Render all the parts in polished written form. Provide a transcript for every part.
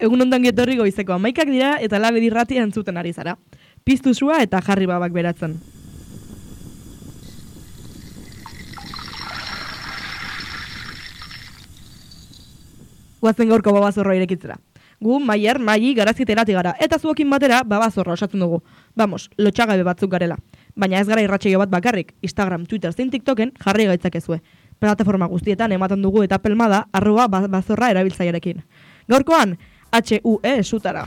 egun ondan getorri goizeko 11 dira eta Labedi irratia entzuten ari zara. Piztu sua eta jarri babak beratzen. Guazen gaurko babazorroa irekitzera. Gu, Maier, Maili, Garazi terati gara, eta zuokin batera babazorroa osatzen dugu. Vamos, lotxagabe batzuk garela. Baina ez gara irratsaio bat bakarrik, Instagram, Twitter, zein TikToken jarri gaitzakezue. Plataforma guztietan ematen dugu eta pelmada @bazorra erabiltzailearekin. Gaurkoan, HUE sutara.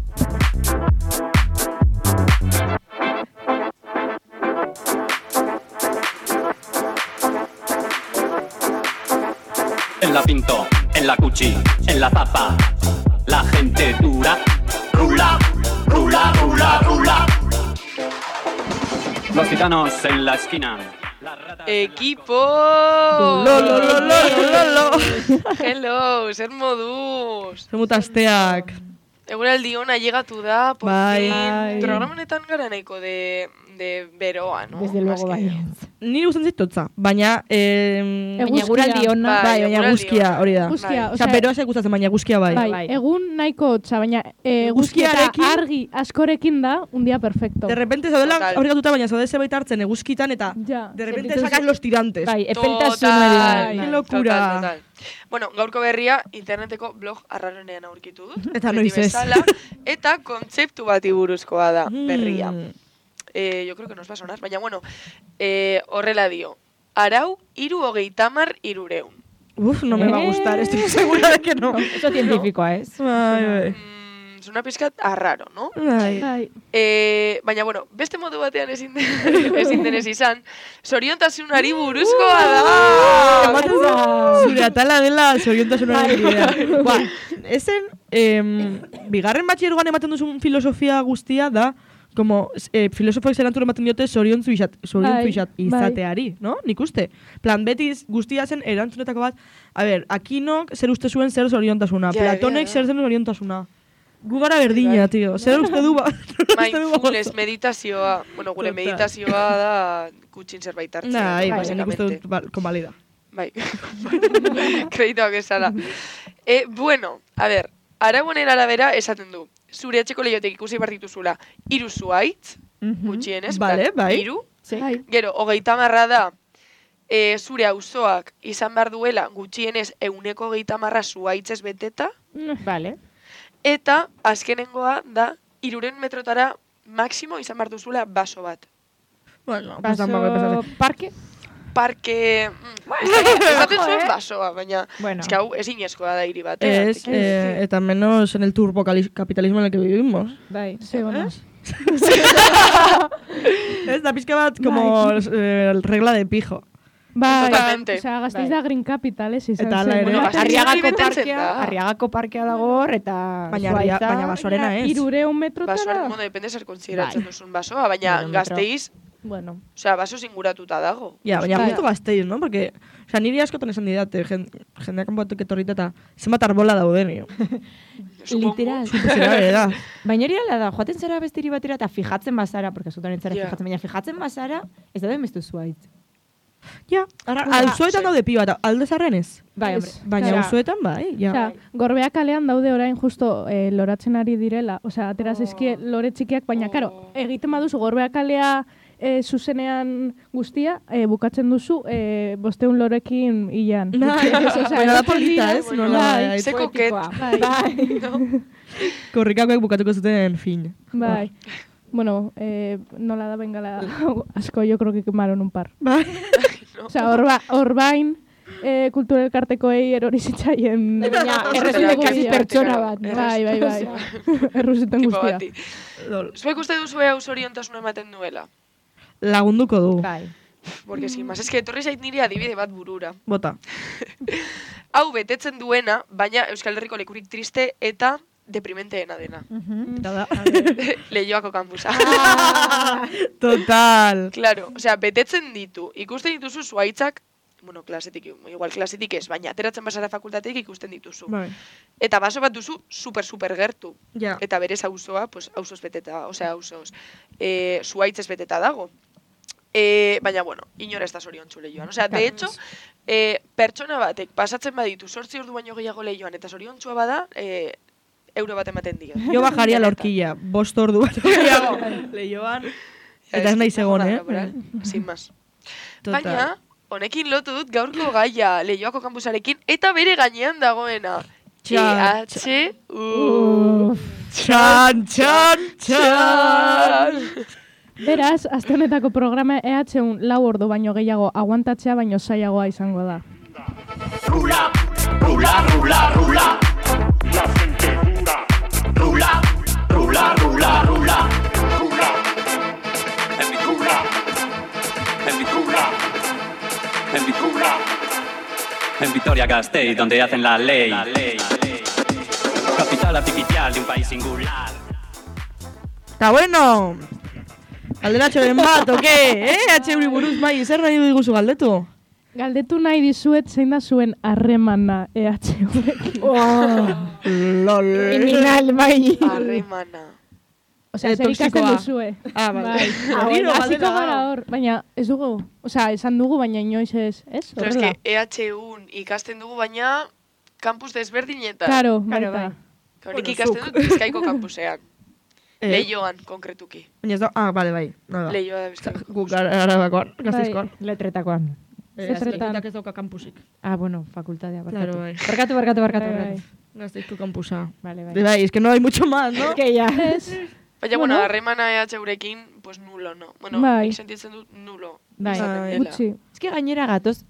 En la Pinto, en la Cuchi, en la Zapa, la gente dura, rula, rula, rula, rula. Los gitanos en la esquina. Equipo! Lolo. Hello, zer moduz? Zemut asteak. Eguraldi ona llegatu da, por Bai. fin. Programa honetan gara nahiko de beroa, no? Desde luego, bai. Ni usten zitotza, baina... Baina eguraldi ona. Bai, baina eguraldi guzkia ona. hori da. Guzkia, Osea, beroa ze gustatzen, baina guzkia bai. Bai, egun nahiko hotza, baina guzkia eta Eguzkiarekin- argi askorekin da, un día perfecto. De repente zaudela Total. hori gatuta, baina zaude zebait hartzen eguzkitan eta Ja. de repente Sentitu sacas los tirantes. Bai, Total. epeltasun Qué locura. Total. Bueno, gaurko berria interneteko blog arraronean aurkitu dut. Eta beti noiz ez. bezala, eta kontzeptu bati buruzkoa da berria. Mm. Yo creo que nos va a sonar, baina bueno, horrela dio. Arau, 330 Uf, no me va a gustar, estoy segura de que no. Eso científica es. Bai. Es una pizkat arraro, ¿no? Bai. Bai. Baina, bueno, beste modu batean ezin denez izan, zoriontasunari buruzkoa da! Ematen zure atala dela zoriontasunaren bidea. Ba, ezen, bigarren batxergoan ematen duzun filosofia guztia da, como filosofoek zerantzure ematen diote zoriontzu izateari, no? Nik uste. Plan, beti guztia zen erantzunetako bat, a ber, Akinok zer uste zuen zer zoriontasuna, Ja, Platonek ja. zer zen zoriontasuna. Gu gara berdina, tio. Zer uste du ba? Mindfulness, meditazioa, bueno, gure Total. meditazioa da kutxin zerbait hartzea. Bai, no? baina nik uste dut, konbalida. Bai, kreditoak esala. Bueno, a ver, araunen arabera esaten du. Zure etxeko lehiotek ikusi behar dituzula 3 zuhaitz, gutxienez, Vale, bai. 3. Bai. Gero, 30 da, zure auzoak izan behar duela gutxienez 130 zuhaitzez beteta, Vale. eta azkenengoa da 300 metrotara maximo izan behar duzula baso bat. Bueno, pues tampoco Paso parque. Parke... esaten zuen basoa, baina... Bueno. Ez que hau ezinezkoa da hiri batean. Es, eta menos en el turbocapitalismo en el que vivimos. Bai. Zegonas. Es da pizka bat como regla de pijo. Bai, Totalmente. osea, Gasteiz Bai. da Green Capitales izan Eta hala zen. ere. Bueno, Gasteiz Arriagako betetzen parkea, da. Arriagako parkea dago hor, eta Baina Zuhaitza- baina basoarena ez. 300 metrotara. Basoaren, bueno, depende zer konsideratzen Bai. duzun basoa, baina 300 metro. Gasteiz, Bueno, osea, baso inguratuta dago. Ja, baina Bai. justo Gasteiz, no? Porque, o sea, niri askotan esan didate, jendeak kanpoatik etorrita eta zenbat arbola dauden, jo. Supongo. literal. Zera, da. Baina hori ala da, joaten zara bestiri batera eta fijatzen bazara, porque zutan entzara Ja. fijatzen, baina fijatzen bazara, ez daude mestu zuhaitz. Ja, alzuetan daude pi bat, alde zarren ez. Bai, hombre. Baina Osea, auzuetan bai, ja. Osea, Gorbea kalean daude orain justo loratzen ari direla. Osea, atera zaizkie lore txikiak, baina, karo, egiten baduzu Gorbea kalea zuzenean guztia, bukatzen duzu 500 lorekin hilan. Bai, baina da polita, ez? Bueno, Nola, bai, Ze koket. Bai, korrikakoek bukatuko zuten fin. bai. Bueno, nola da bengala asko, yo creo que quemaron un par. Bai. Osea, Orbain kultura elkartekoei erori zitzaien. Baina, Oso errezuleko kasi pertsona bat. Bai, bai, bai. Erruzuten Tipo guztia. bati. Lol. Zuek uste duzu hau zoriontasuna ematen duela? Lagunduko du. Bai. Porque sin más, es que etorri zait niri adibide bat burura. Bota. Hau betetzen duena, baina Euskal Herriko lekurik triste eta deprimenteena dena. Eta da. Leioako kampusa. Total. Claro, osea, betetzen ditu. Ikusten dituzu zuhaitzak, bueno, klasetik, igual klasetik ez, baina ateratzen basara fakultateik ikusten dituzu. Bai. Eta baso bat duzu super gertu. Ja. Eta berez auzoa, pues auzoz beteta, osea, auzoz. Zuhaitzez beteta dago. Baina, bueno, inora ez da zoriontsu lehioan. Osea, de hecho, pertsona batek pasatzen baditu 8 ordu baino gehiago lehioan, eta zoriontsua bada, euro bat ematen dio. Jo bajaria la horquilla, 5 ordu bat. Leioan. Eta ez nahi zegoen, Sin más. Total. Baina, honekin lotu dut gaurko gaia Leioako kampusarekin eta bere gainean dagoena. EHU. Txan, txan, txan. Beraz, aste honetako programa EHUn 4 ordu baino gehiago aguantatzea baino zailagoa izango da. Rula, rula, rula, rula. La gente dura. Rula, rula, rula, rula. Rula. En mi cula. En mi cula. En mi cula. En Vitoria-Gasteiz, donde hacen la ley. Capital artificial de un país singular. Eta bueno, galderatxoren bat, oke? EHUri buruz, mai, zer nahi diguzu galdetu? Galdetu nahi dizuet zein da zuen harremana EHUrekin. Lol. Kriminal, bai. Harremana. Osea, zer ikasten toxikoa. duzue. Ah, bai. Bai. Berriro, Hasiko galdera, gara hor, baina ez dugu. Osea, esan dugu, baina inoiz ez. Ez? Pero es Horrela. que EHUn ikasten dugu, baina kampus desberdinetan. Claro, Claro, baita. Nik ikasten dut Bizkaiko kampusean. Leioan, konkretuki. Baina ez da, bale, bai. Nada. Leioa da Bizkaiko Guk kampusean. arabakoan, gazteizkoan. Letretakoan. Letretan. Letretak ez dauka kampusik. Ah, bueno, fakultadea, barkatu. Claro, bai. Barkatu. Bai. Gazteizko kampusa. Vale, De bai, es que no hay mucho más, ¿no? Que ya. Ez. Baina, bueno, harremana EHUrekin, pues nulo, no? Bueno, Bai. nik sentitzen dut nulo. Bai. izaten Bai. dela. Gutxi. Ez que gainera gatoz,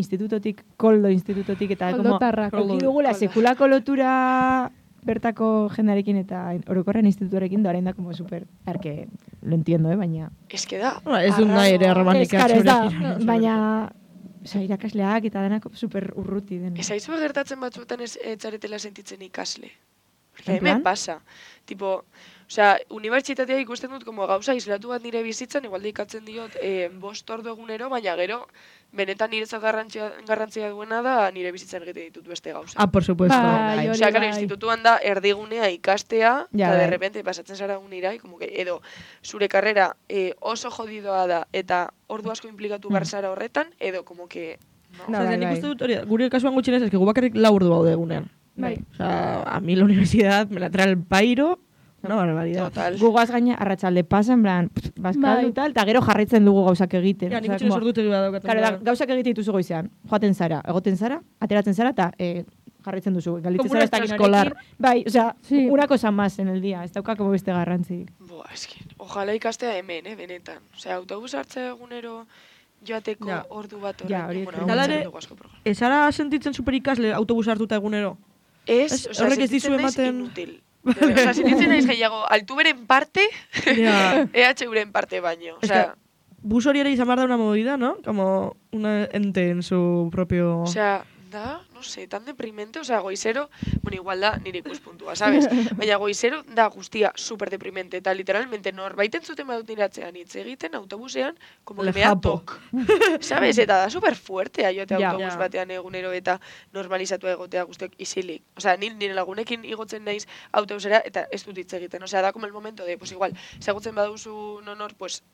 koldo institutotik, eta como, Koldotarrak. eduki dugula sekulako lotura bertako jendarekin eta orokorren institutorekin doaren da como super, que lo entiendo, baina... Ez que da. Ez dut nahi ere harremanik Ez da, EHUrekin. baina... Osea, irakasleak eta denak super urruti den. Ez aizu gertatzen batzuetan ez etzaretela sentitzen ikasle. Porque En a mí me plan? pasa. Tipo, osea, unibertsitatea ikusten dut como gauza islatu bat nire bizitzan, igual ikatzen diot 5 ordu egunero, baina gero, benetan niretzat garrantzia duena da nire bizitzan egiten ditut beste gauza. Ah, por supuesto. Bai, hori Osea, claro, bai. institutuan da erdigunea ikastea, Ja, eta de bai. repente pasatzen zara unira, como que, edo zure karrera oso jodidoa da, eta ordu asko implikatu behar zara horretan, edo como que... No. No, Osea, bai, nik bai. uste dut hori, gure kasuan gutxinez, es que gu bakarrik 4 ordu gaude egunean. Bai. O sea, a mí la universidad me la trae el pairo, una barbaridad. Total. Gugoaz gaina arratsalde pasa, en plan, bazkaldu Bai. tal, eta gero jarraitzen dugu gauzak egiten. Ja, nik Osea, gutxinez como- ordutegi bat daukaten. Claro, da, gauzak egite dituzu goizean. Joaten zara, egoten zara, ateratzen zara, eta jarraitzen duzu. Galitzen Como un zara ez dakit extraescolar. norekin. Bai, osea, Sí. una cosa más en el día. Ez dauka como beste garrantzi. Boa, eski, ojalá ikastea hemen, benetan. Osea, autobus hartzea egunero joateko Ja. ordu bat Ja, horrekin, hori bueno, ez hau da. entzuten Ere- dugu asko programa. Ez ara sentitzen super ikasle autobus hartuta egunero? Ez, Ez, osea, horrek ez dizu sentitzen naiz ematen- inutil. Osea, sentitzen naiz gehiago, altuberen parte, Ja. EHUren parte baino. Es Osea, Bus hori ere izan behar da una movida, ¿no? Como una ente en su propio... osea, da, no sé, tan deprimente, osea, goizero, bueno, igual da nire ikuspuntua, sabes? Baina goizero da guztia super deprimente, eta literalmente norbait entzuten badut niratzean hitz egiten autobusean, como que Le me da japo. tok. Sabes? Eta da super fuerte joate Ja. autobus Ja. batean egunero eta normalizatu egotea guztiok isilik. Osea, nire lagunekin igotzen naiz autobusera eta ez dut hitz egiten. Osea, da como el momento de, pues igual, ezagutzen baduzu nonor, pues,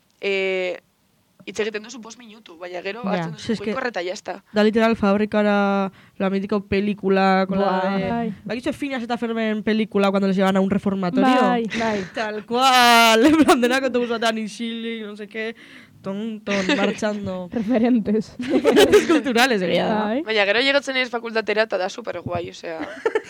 hitz egiten duzu 5 minutu, baina gero Ja. hartzen Es duzu que- goikorra eta jazta. Da literal fabrikara la mítica película con Buah. la de... Bai. ¿Bakitxo Phineas eta Ferben película cuando les llevan a un reformatorio? Bai. Bai. Tal cual, en plan denak autobus batean isilik, no sé qué, ton, marchando. Referentes. Referentes culturales, egia da. Bai. Baina gero llegatzen nire fakultatera eta da super guai, osea.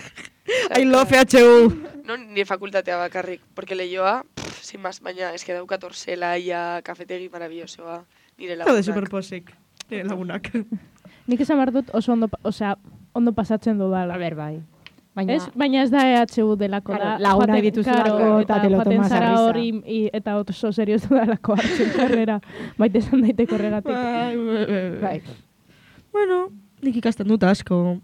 I love EHU. No, nire fakultatea bakarrik, porque leioa, sin más, baina eske daukat hor zelaia, kafetegi maravillosoa, nire Zaude lagunak. super posik. Nire lagunak. Nik esan behar dut oso ondo pasatzen dudala. A ber, bai. Baina, Baina ez da EHU delako Claro, da. lagunak Joaten- dituzulako claro, eta te lo joaten tomas a zara risa. hori eta oso serioz dudalako hartzen karrera. Baita esan daiteko horregatik. bai. Bueno, nik ikasten dut asko.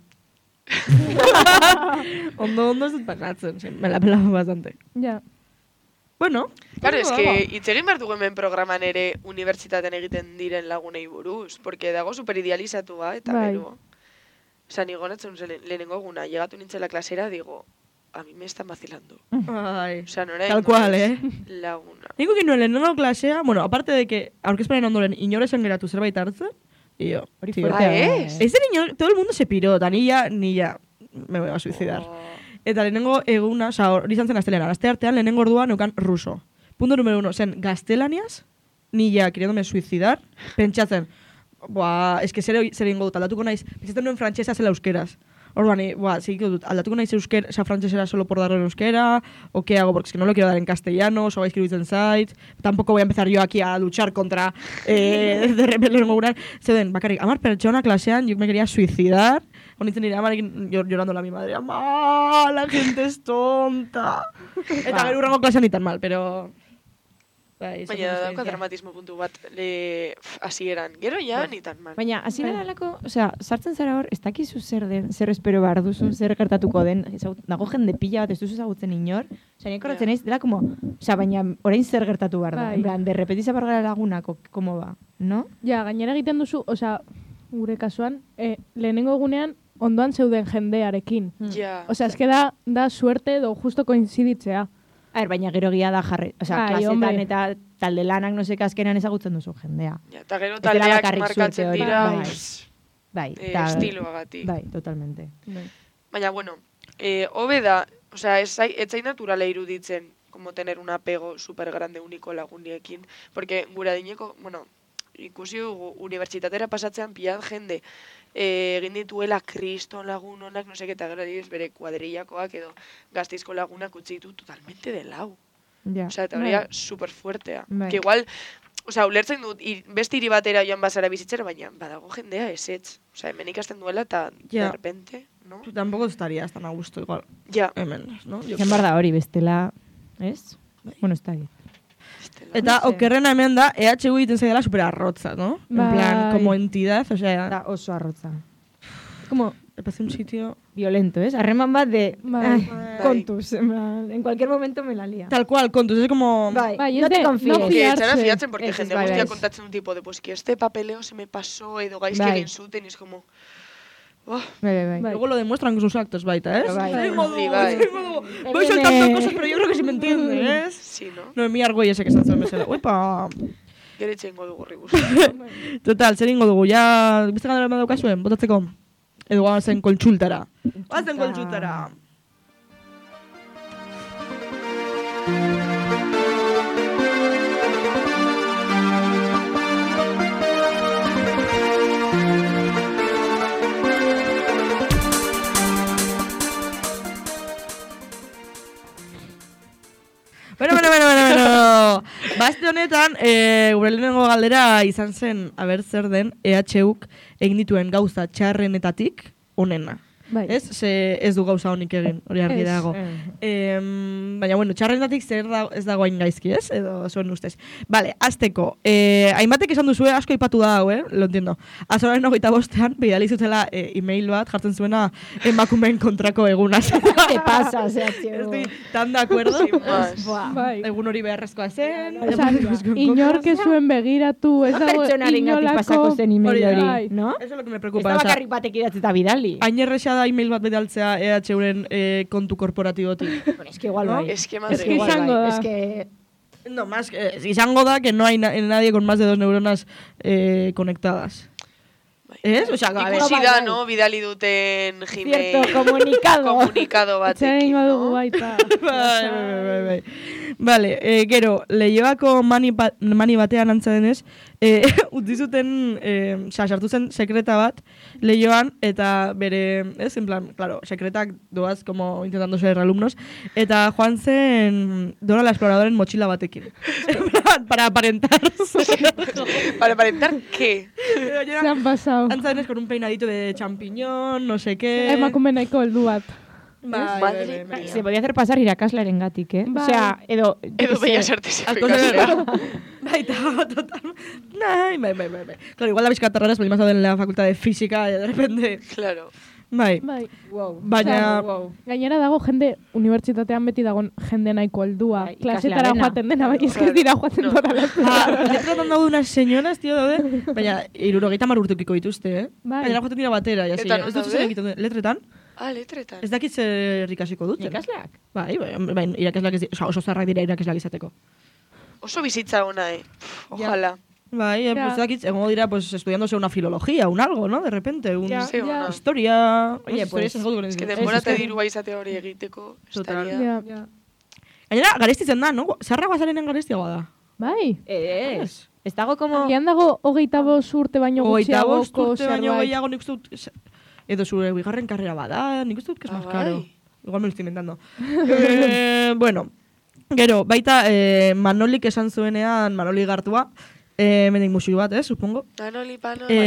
ondo ez dut pasatzen, sí, me la pelaba bastante. Ja. Bueno. Claro, bueno, eske hitz egin behar dugu hemen programan ere unibertsitatean egiten diren lagunei buruz, porque dago super idealizatua eta Bai. gero. Osa, nigo netzen lehenengo eguna, llegatu nintzela klasera, digo, a mí me están vacilando. Ai. Osa, nora Tal cual, laguna. Niko ginen lehenengo klasea, bueno, aparte de que aurkezpenen ondoren inorezen geratu zerbait hartzen, y yo, tío. fuerte. Ah, ¿es? Todo el mundo se piró, ni ya me voy a suicidar. Oh. Eta lehenengo eguna, hori izan zen astelenan, aste artean lehenengo orduan neukan ruso. Punto número 1, zen gaztelaniaz, ni ja, queriéndome suicidar, pentsatzen, eske zer egingo dut, aldatuko naiz, pentsatzen nuen frantsesa zela euskeraz. Orduan, seguiko dut, aldatuko naiz frantsesera solo por darle en euskera, o qué hago, porque es que no lo quiero dar en castellano, so gaizki iruditzen zait, tampoco voy a empezar yo aquí a luchar contra de repente lehenengo egunan, zeuden, bakarrik, 10 pertsona klasean, yo me quería suicidar, Onitzen nire amarekin llorando a mi madre. ¡Ama! La gente es tonta. Eta gero urrengo klasean ni tan mal, pero... Baina dauka dramatismo puntu bat hasieran. Gero ja, ni tan mal. Baina hasieran alako, sartzen zara hor, ez dakizu zer den, zer espero behar duzun, zer gertatuko den, dago jende pila bat ez duzu ezagutzen inor. Nik horretzen naiz, dela como, baina orain zer gertatu behar da. En plan, de repente izan bargara lagunako, como ba, no? Ja, gainera egiten duzu, gure kasuan, lehenengo egunean, ondoan zeuden jendearekin. Ja. Eske da suerte edo justo koinziditzea. Baina gero gia da jarri, klasetan eta talde lanak no seka azkenan ezagutzen duzu jendea. Ja, eta gero taldeak markatzen dira, estiloagatik. Bai, totalmente. Baina, bueno, hobe da, ez zai naturala iruditzen, como tener un apego super grande uniko laguniekin, porque gura dineko, bueno, ikusi unibertsitatera pasatzean pila jende, egin dituela kriston lagun honak, no seke, eta gero adibidez bere kuadrillakoak edo Gasteizko lagunak utzi ditu totalmente de lau. Eta hori super fuertea. Que igual, ulertzen dut, beste hiri batera joan bazara bizitzera, baina badago jendea ezetz. Hemen ikasten duela eta de repente, no? Tu tampoco estarías tan a gusto igual. Ja. Hemen, no? Zen bar da hori, bestela, ez? Bueno, está bien. Eta okerrena hemen da, EHU egiten zaidala super arrotza, ¿no? En plan, como entidad, Da oso arrotza. Como, me parece un sitio... violento, ¿es? Harreman bat de... Kontus, en cualquier momento me la lía. Tal cual, kontus, es como... No te confíes. Que etxara fiatzen, porque jende guztia kontatzen un tipo de, pues, que este papeleo se me pasó, edo gaizki egin zuten, y es como... Luego lo demuestran con sus actos, baita, ¿eh? Voy soltando cosas, pero yo creo que sí me entiendes. Sí, ¿no? No, mi argoi ese que zantzen bezala. Uepa! Gero itxengo dugu rigus. Total, zer ingo dugu, ja... Biste gandara ma daukazuen, botatzeko? Edo guazen kontsultara. Guazen kontsultara. Bueno. Baste honetan, gure lehenengo galdera izan zen, aber zer den, EHUk egin dituen gauza txarrenetatik onena. Ez? Ez du gauza honik egin, hori argi dago. Baina, bueno, txarrenetatik zer ez dago hain gaizki, ez? Edo zuen ustez. Vale, azteko. Hainbatek esan duzue, asko ipatu da hau, lo entiendo. Azoraren 25ean, bidali zutela email bat, jartzen zuena emakumeen kontrako eguna. Te pasa, Estoy tan de acuerdo. Egun hori beharrezkoa zen. Inork ez zuen begiratu, ez dago inolako... pasako zen email hori, no? Eso es lo que me preocupa. Ez da bakarrik batek idatzi eta bidali. Ainerresa da email bat bidaltzea EHUren kontu korporatibotik. Bueno, es que igual bai. Es que madre. Es que no, más que izango da que no hay nadie con más de 2 neuronas conectadas. ¿Es? O sea, ikusi da, no? Bidali duten Gmail. Cierto, komunikado batekin, dugu baita. Bai. Vale, gero, lehioako mani batean antza denez, utzi zuten, sartu zen sekreta bat, lehioan, eta bere, en plan, claro, sekretak doaz, como intentando ser alumnos, eta joan zen Dora la Exploradora en mochila batekin. Para aparentar. ¿Para aparentar qué? Se han pasado. Antza denez, con un peinadito de champiñón, no sé qué. Emakume nahiko heldu bat. Madre mía. Se podía hacer pasar irakaslaren gatik, eh? O sea, edo Bellas Artes ikastea. Baita, total. Bai. Claro, igual la bizkatarraras, pero más en la facultad de física, y de repente... Claro. Bai. Wow. Baina... Gainera dago jende, unibertsitatean beti dago jende nahiko heldua. Klasetara joaten dena, bai, ez dira joaten Dora la Exploradora. Letratan daude unas señoras, tío, daude. Baina, 70 urtukiko dituzte, eh? Baina joaten dira batera, ya sí. Ez dut zer egiten letretan. Letretan. Ez dakit zer ikasiko dut. Irakasleak? Bai, irakasleak oso zarrak dira irakasleak izateko. Oso bizitza ona, Ojalá. Bai, pues dakit, egongo dira pues estudiándose una filología, un algo, ¿no? De repente, un Sí, bueno. historia... Oye, pues, Es que denborate dirua izatea hori egiteko, Total. estaria. Ja. Gainera, garestitzen da, no? Zarra guazarenen garestiagoa da. Bai. Ez dago como... Gian dago 25 urte baino 25 gutxiagoko urte baino zerbait. gehiago nik uste dut... Edo zure bigarren karrera bada, nik uste dut que es más bai. caro. Igual me lo estoy inventando. Bueno, gero, baita Manolik esan zuenean, Manoli Gartua, mendik musik bat, supongo. Manoli,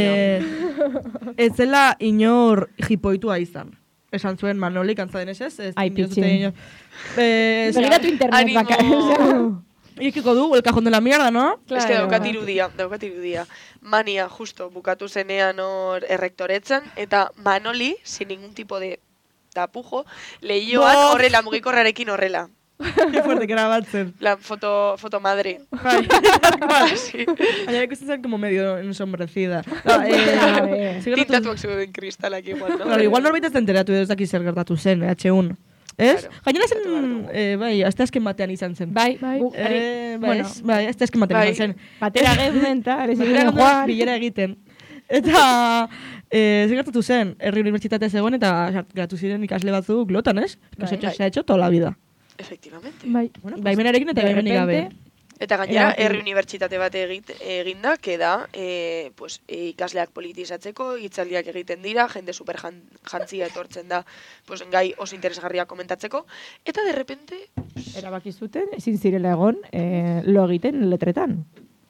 Ez zela inor jipoitua izan. Esan zuen Manolik, antza denez ez? Ai, pitxin. Begiratu Begiratu internet Animo. baka. Ikiko du, el cajón de la mierda, no? Es que daukat irudia. Mania, justo, bukatu zenean hor errektoretzan, eta Manoli, sin ningún tipo de tapujo, lehioan horrela, mugikorrarekin horrela. Qué fuerte que grabatzen. La foto madre. Bai. Sí. Baina ikusten zen como medio ensombrecida. Tintatuak zeuden kristalak igual, no? Claro, igual norbait ez da enteratu ez daki zer gertatu zen, H1. Ez? Claro. Gainera zen, Gertatu bai, asteazken batean izan zen. Bai, Bai, bai, asteazken batean Bai. izan zen. batera gementa, Batera Juan bilera egiten. Eta zer gertatu zen, herri unibertsitate zegoen eta geratu ziren ikasle batzuk lotan, ez? Que se ha hecho toda la vida. Efectivamente. Bai. Baimenarekin eta baimenik gabe. Eta gainera, Erabaki. herri unibertsitate bat eginda, keda, pues, ikasleak politizatzeko, hitzaldiak egiten dira, jende super jantzia etortzen da, pues, gai oso interesgarria komentatzeko, eta de repente, Erabaki zuten, ezin zirela egon, lo egiten letretan.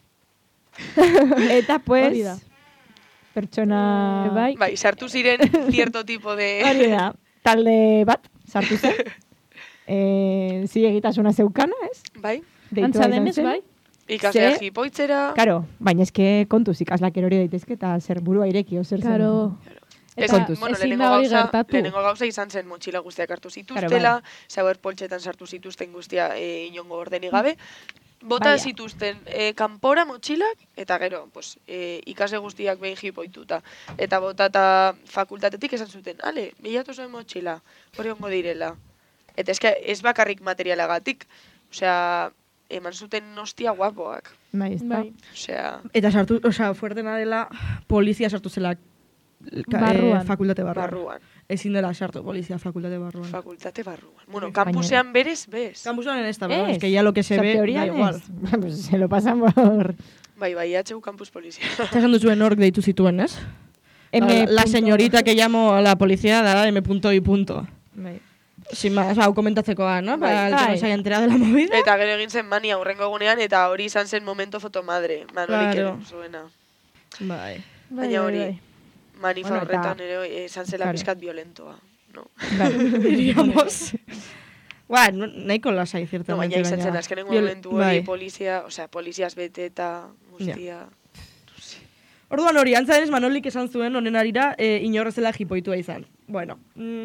Eta pues, Hori da. pertsona... bai, sartu ziren cierto tipo de... Hori da, talde bat, sartu zen. Zilegitasuna zeukana, ez? Bai, Deitua Antza izan denez, zen. bai. ikaslea Ze- jipoitzera... Karo, baina eske kontuz ikaslak erori daitezke eta zer burua ireki, zer zen. Karo. Ez, Kontuz. bueno, Ezin da hori gertatu. lehenengo gauza izan zen motxila guztiak hartu zituztela, Claro, zauer poltsetan sartu zituzten guztia inongo ordenik gabe, bota Baina. zituzten kanpora motxilak, eta gero, pues, ikasle guztiak behin jipoituta. Eta botata fakultatetik esan zuten, ale, bilatu zuen motxila, hori ongo direla. Eta eske ez bakarrik materialagatik, osea, eman zuten nostia guapoak. Bai, ez da. Bai. Osea, Eta sartu, fuertena dela, polizia sartu zela Barruan. fakultate barruan. barruan, Ezin dela sartu polizia fakultate barruan. fakultate barruan. Bueno, Baina- kampusean berez, bez. Campusan en esta, pero Ez, es que ya lo que se o sea, ve, teorian da igual. ez. Pues se lo pasan por... Bai, IHU campus polizia. Eta esan duzuen nork deitu zituen, ez? La señorita que llamo a la policía da M. y punto. Bai. Sin más, hau komentatzekoa, no? Bai. Para el que Bai. no se haya enterado de la movida. Eta gero egin zen mania hurrengo egunean, eta hori izan zen momento fotomadre. Manolik Claro. ere zuena. Bai. Baina hori, manifa Bueno, eta- horretan ere izan zela Claro. pizkat violentoa. No, Bai. Diríamos. Bueno, nahiko lasai, no ciertamente. baina izan zen azkenengo momentu hori bai. polizia, osea, poliziaz bete eta guztia. Orduan hori, antza denez Manolik esan zuen honen arira, inorrezela jipoitua izan. Bueno,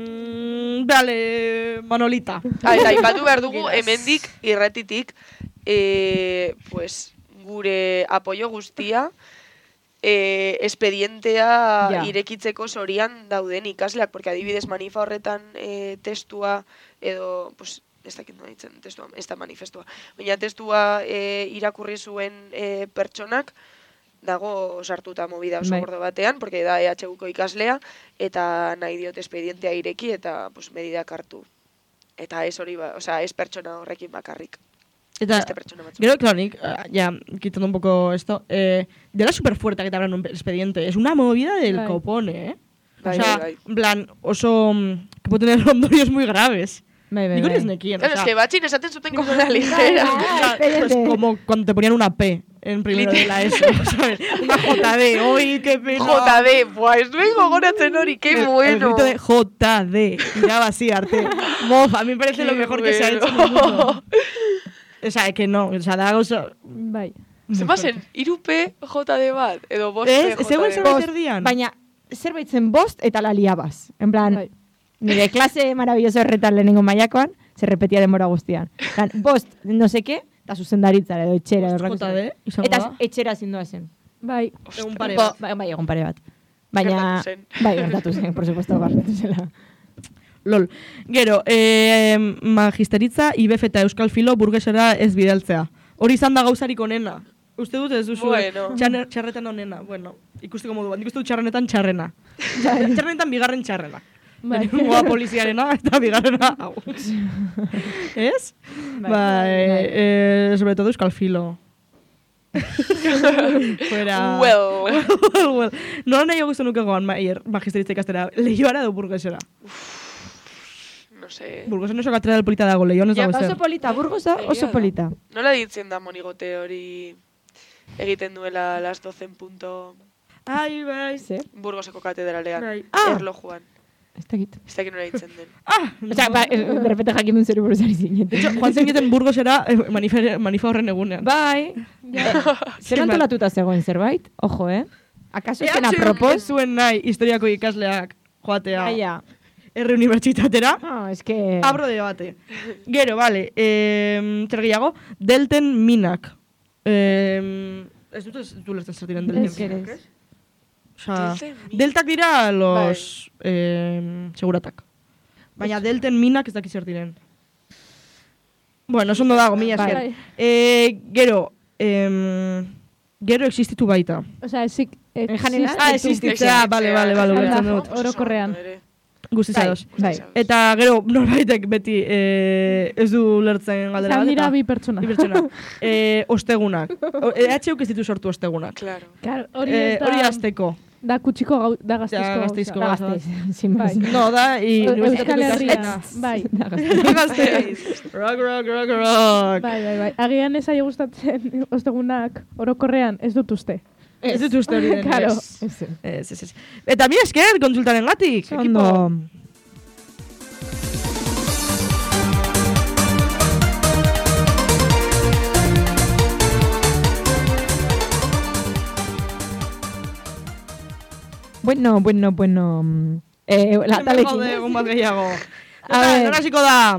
dale, Manolita. Eta aipatu behar dugu, hemendik, irratitik, pues, gure apoio guztia, espedientea Ja. irekitzeko zorian dauden ikasleak, porque adibidez manifa horretan testua, edo, pues, ez dakit nola ditzen testua, ez da manifestua, baina testua irakurri zuen pertsonak, dago sartuta movida oso Bai. gordo batean, porque da EHUko ikaslea, eta nahi diot espedientea ireki, eta pues, medidak hartu. Eta ez hori, osea, ez pertsona horrekin bakarrik. Eta, Beste pertsona batzuk. gero, claro, nik, ya, quitando un poco esto, de la súper fuerte que te abran un expediente, es una movida del Bai. copón, ¿eh? Bai, o sea, bai, bai. en plan, oso, que puede tener ondorios muy graves. Bai, bai, Nik hori bai. ez nekien, Claro, o es sea, que batxin esaten zuten como una ligera. Ah, es expediente. como cuando te ponían una P en primero de la ESO, ¿sabes? Una JD, uy, qué pena. JD, buah, ez duen gogoratzen hori, qué El bueno. grito de JD, miraba así, arte. Mof, a mí me parece Qué lo mejor que se ha hecho en el mundo. O sea, que no, o sea, da gauza... Bai. Zemazen, 3P JD bat, edo 5P Ez, JD zegoen bat. zerbait erdian. Baina, zerbait zen bost eta la liabaz. En plan, Bai. nire klase maravilloso horretan lehenengo mailakoan, se repetia denbora guztian. Plan, bost, no sé qué, eta zuzendaritzara edo etxera. edo horrelako JD, zerbait. izango Eta da. etxera zindoa zen. Bai. Egun pare Bo, bat. bai, egon pare bat. Baina, Gertatu zen. bai, gertatu zen, por supuesto, gertatu zela. Lol. Gero, magisteritza, IBF eta Euskal Filo burgesera ez bidaltzea. Hori izan da gauzarik onena. Uste dut ez duzu. Bueno. Txarretan onena. Bueno, ikusteko modu bat. Nik uste dut txarrenetan txarrena. Txarrenetan bigarren txarrena. Bai. Goa poliziarena eta bigarrena hau. Ez? Bai, sobre todo euskal filo. Fuera. Well. Nola nahi gustu nuke goan, magisteritza ikastera. Leioara edo Burgosera? No sé. Burgosen oso katedral polita dago, Leioan ez dago Oso zer. polita, Burgosa oso polita. Nola ditzen da monigote hori egiten duela las 12 en punto Ai, bai. Ze? Burgoseko katedralean. Bai. Erlojuan. Ez dakit. Ez dakit nola ditzen den. Osea, de repente jakin duen zer buruz ari zinen. Joan zineten Burgosera manifa horren egunean. Bai. Zer antolatuta zegoen zerbait? Ojo, Akaso zen apropos? Ez zuen nahi historiako ikasleak joatea. Aia. Herri unibertsitatea. Es que... Abro debate. Gero, vale. Zer gehiago? Delten minak. Ez dut lertzen zer diren delten minak. Osa, deltak dira los seguratak. Baina delten minak ez dakit zer diren. Bueno, eso ondo dago, mila esker. Gero existitu baita. Osea, existitzea, vale, ulertzen dut. Orokorrean. Guztiz ados. Bai. Eta gero, norbaitek beti ez du lertzen galdera bat. Zan dira bi pertsona. Ostegunak. EHUk ez ditu sortu ostegunak. Claro. Hori azteko. Da kutsiko da Gazteizko. Da Gasteiz, sin más. No, da, Euskal Herria. Bai. Gazteiz. Rock. Bai. Agian ez aio gustatzen ostegunak orokorrean ez dut uste. Ez dut uste hori den. Claro. Ez. Eta mi esker konsultaren gatik. Ondo. Bueno. Latalekin. Jode, egun bat gehiago. A ver. Nora hasiko da?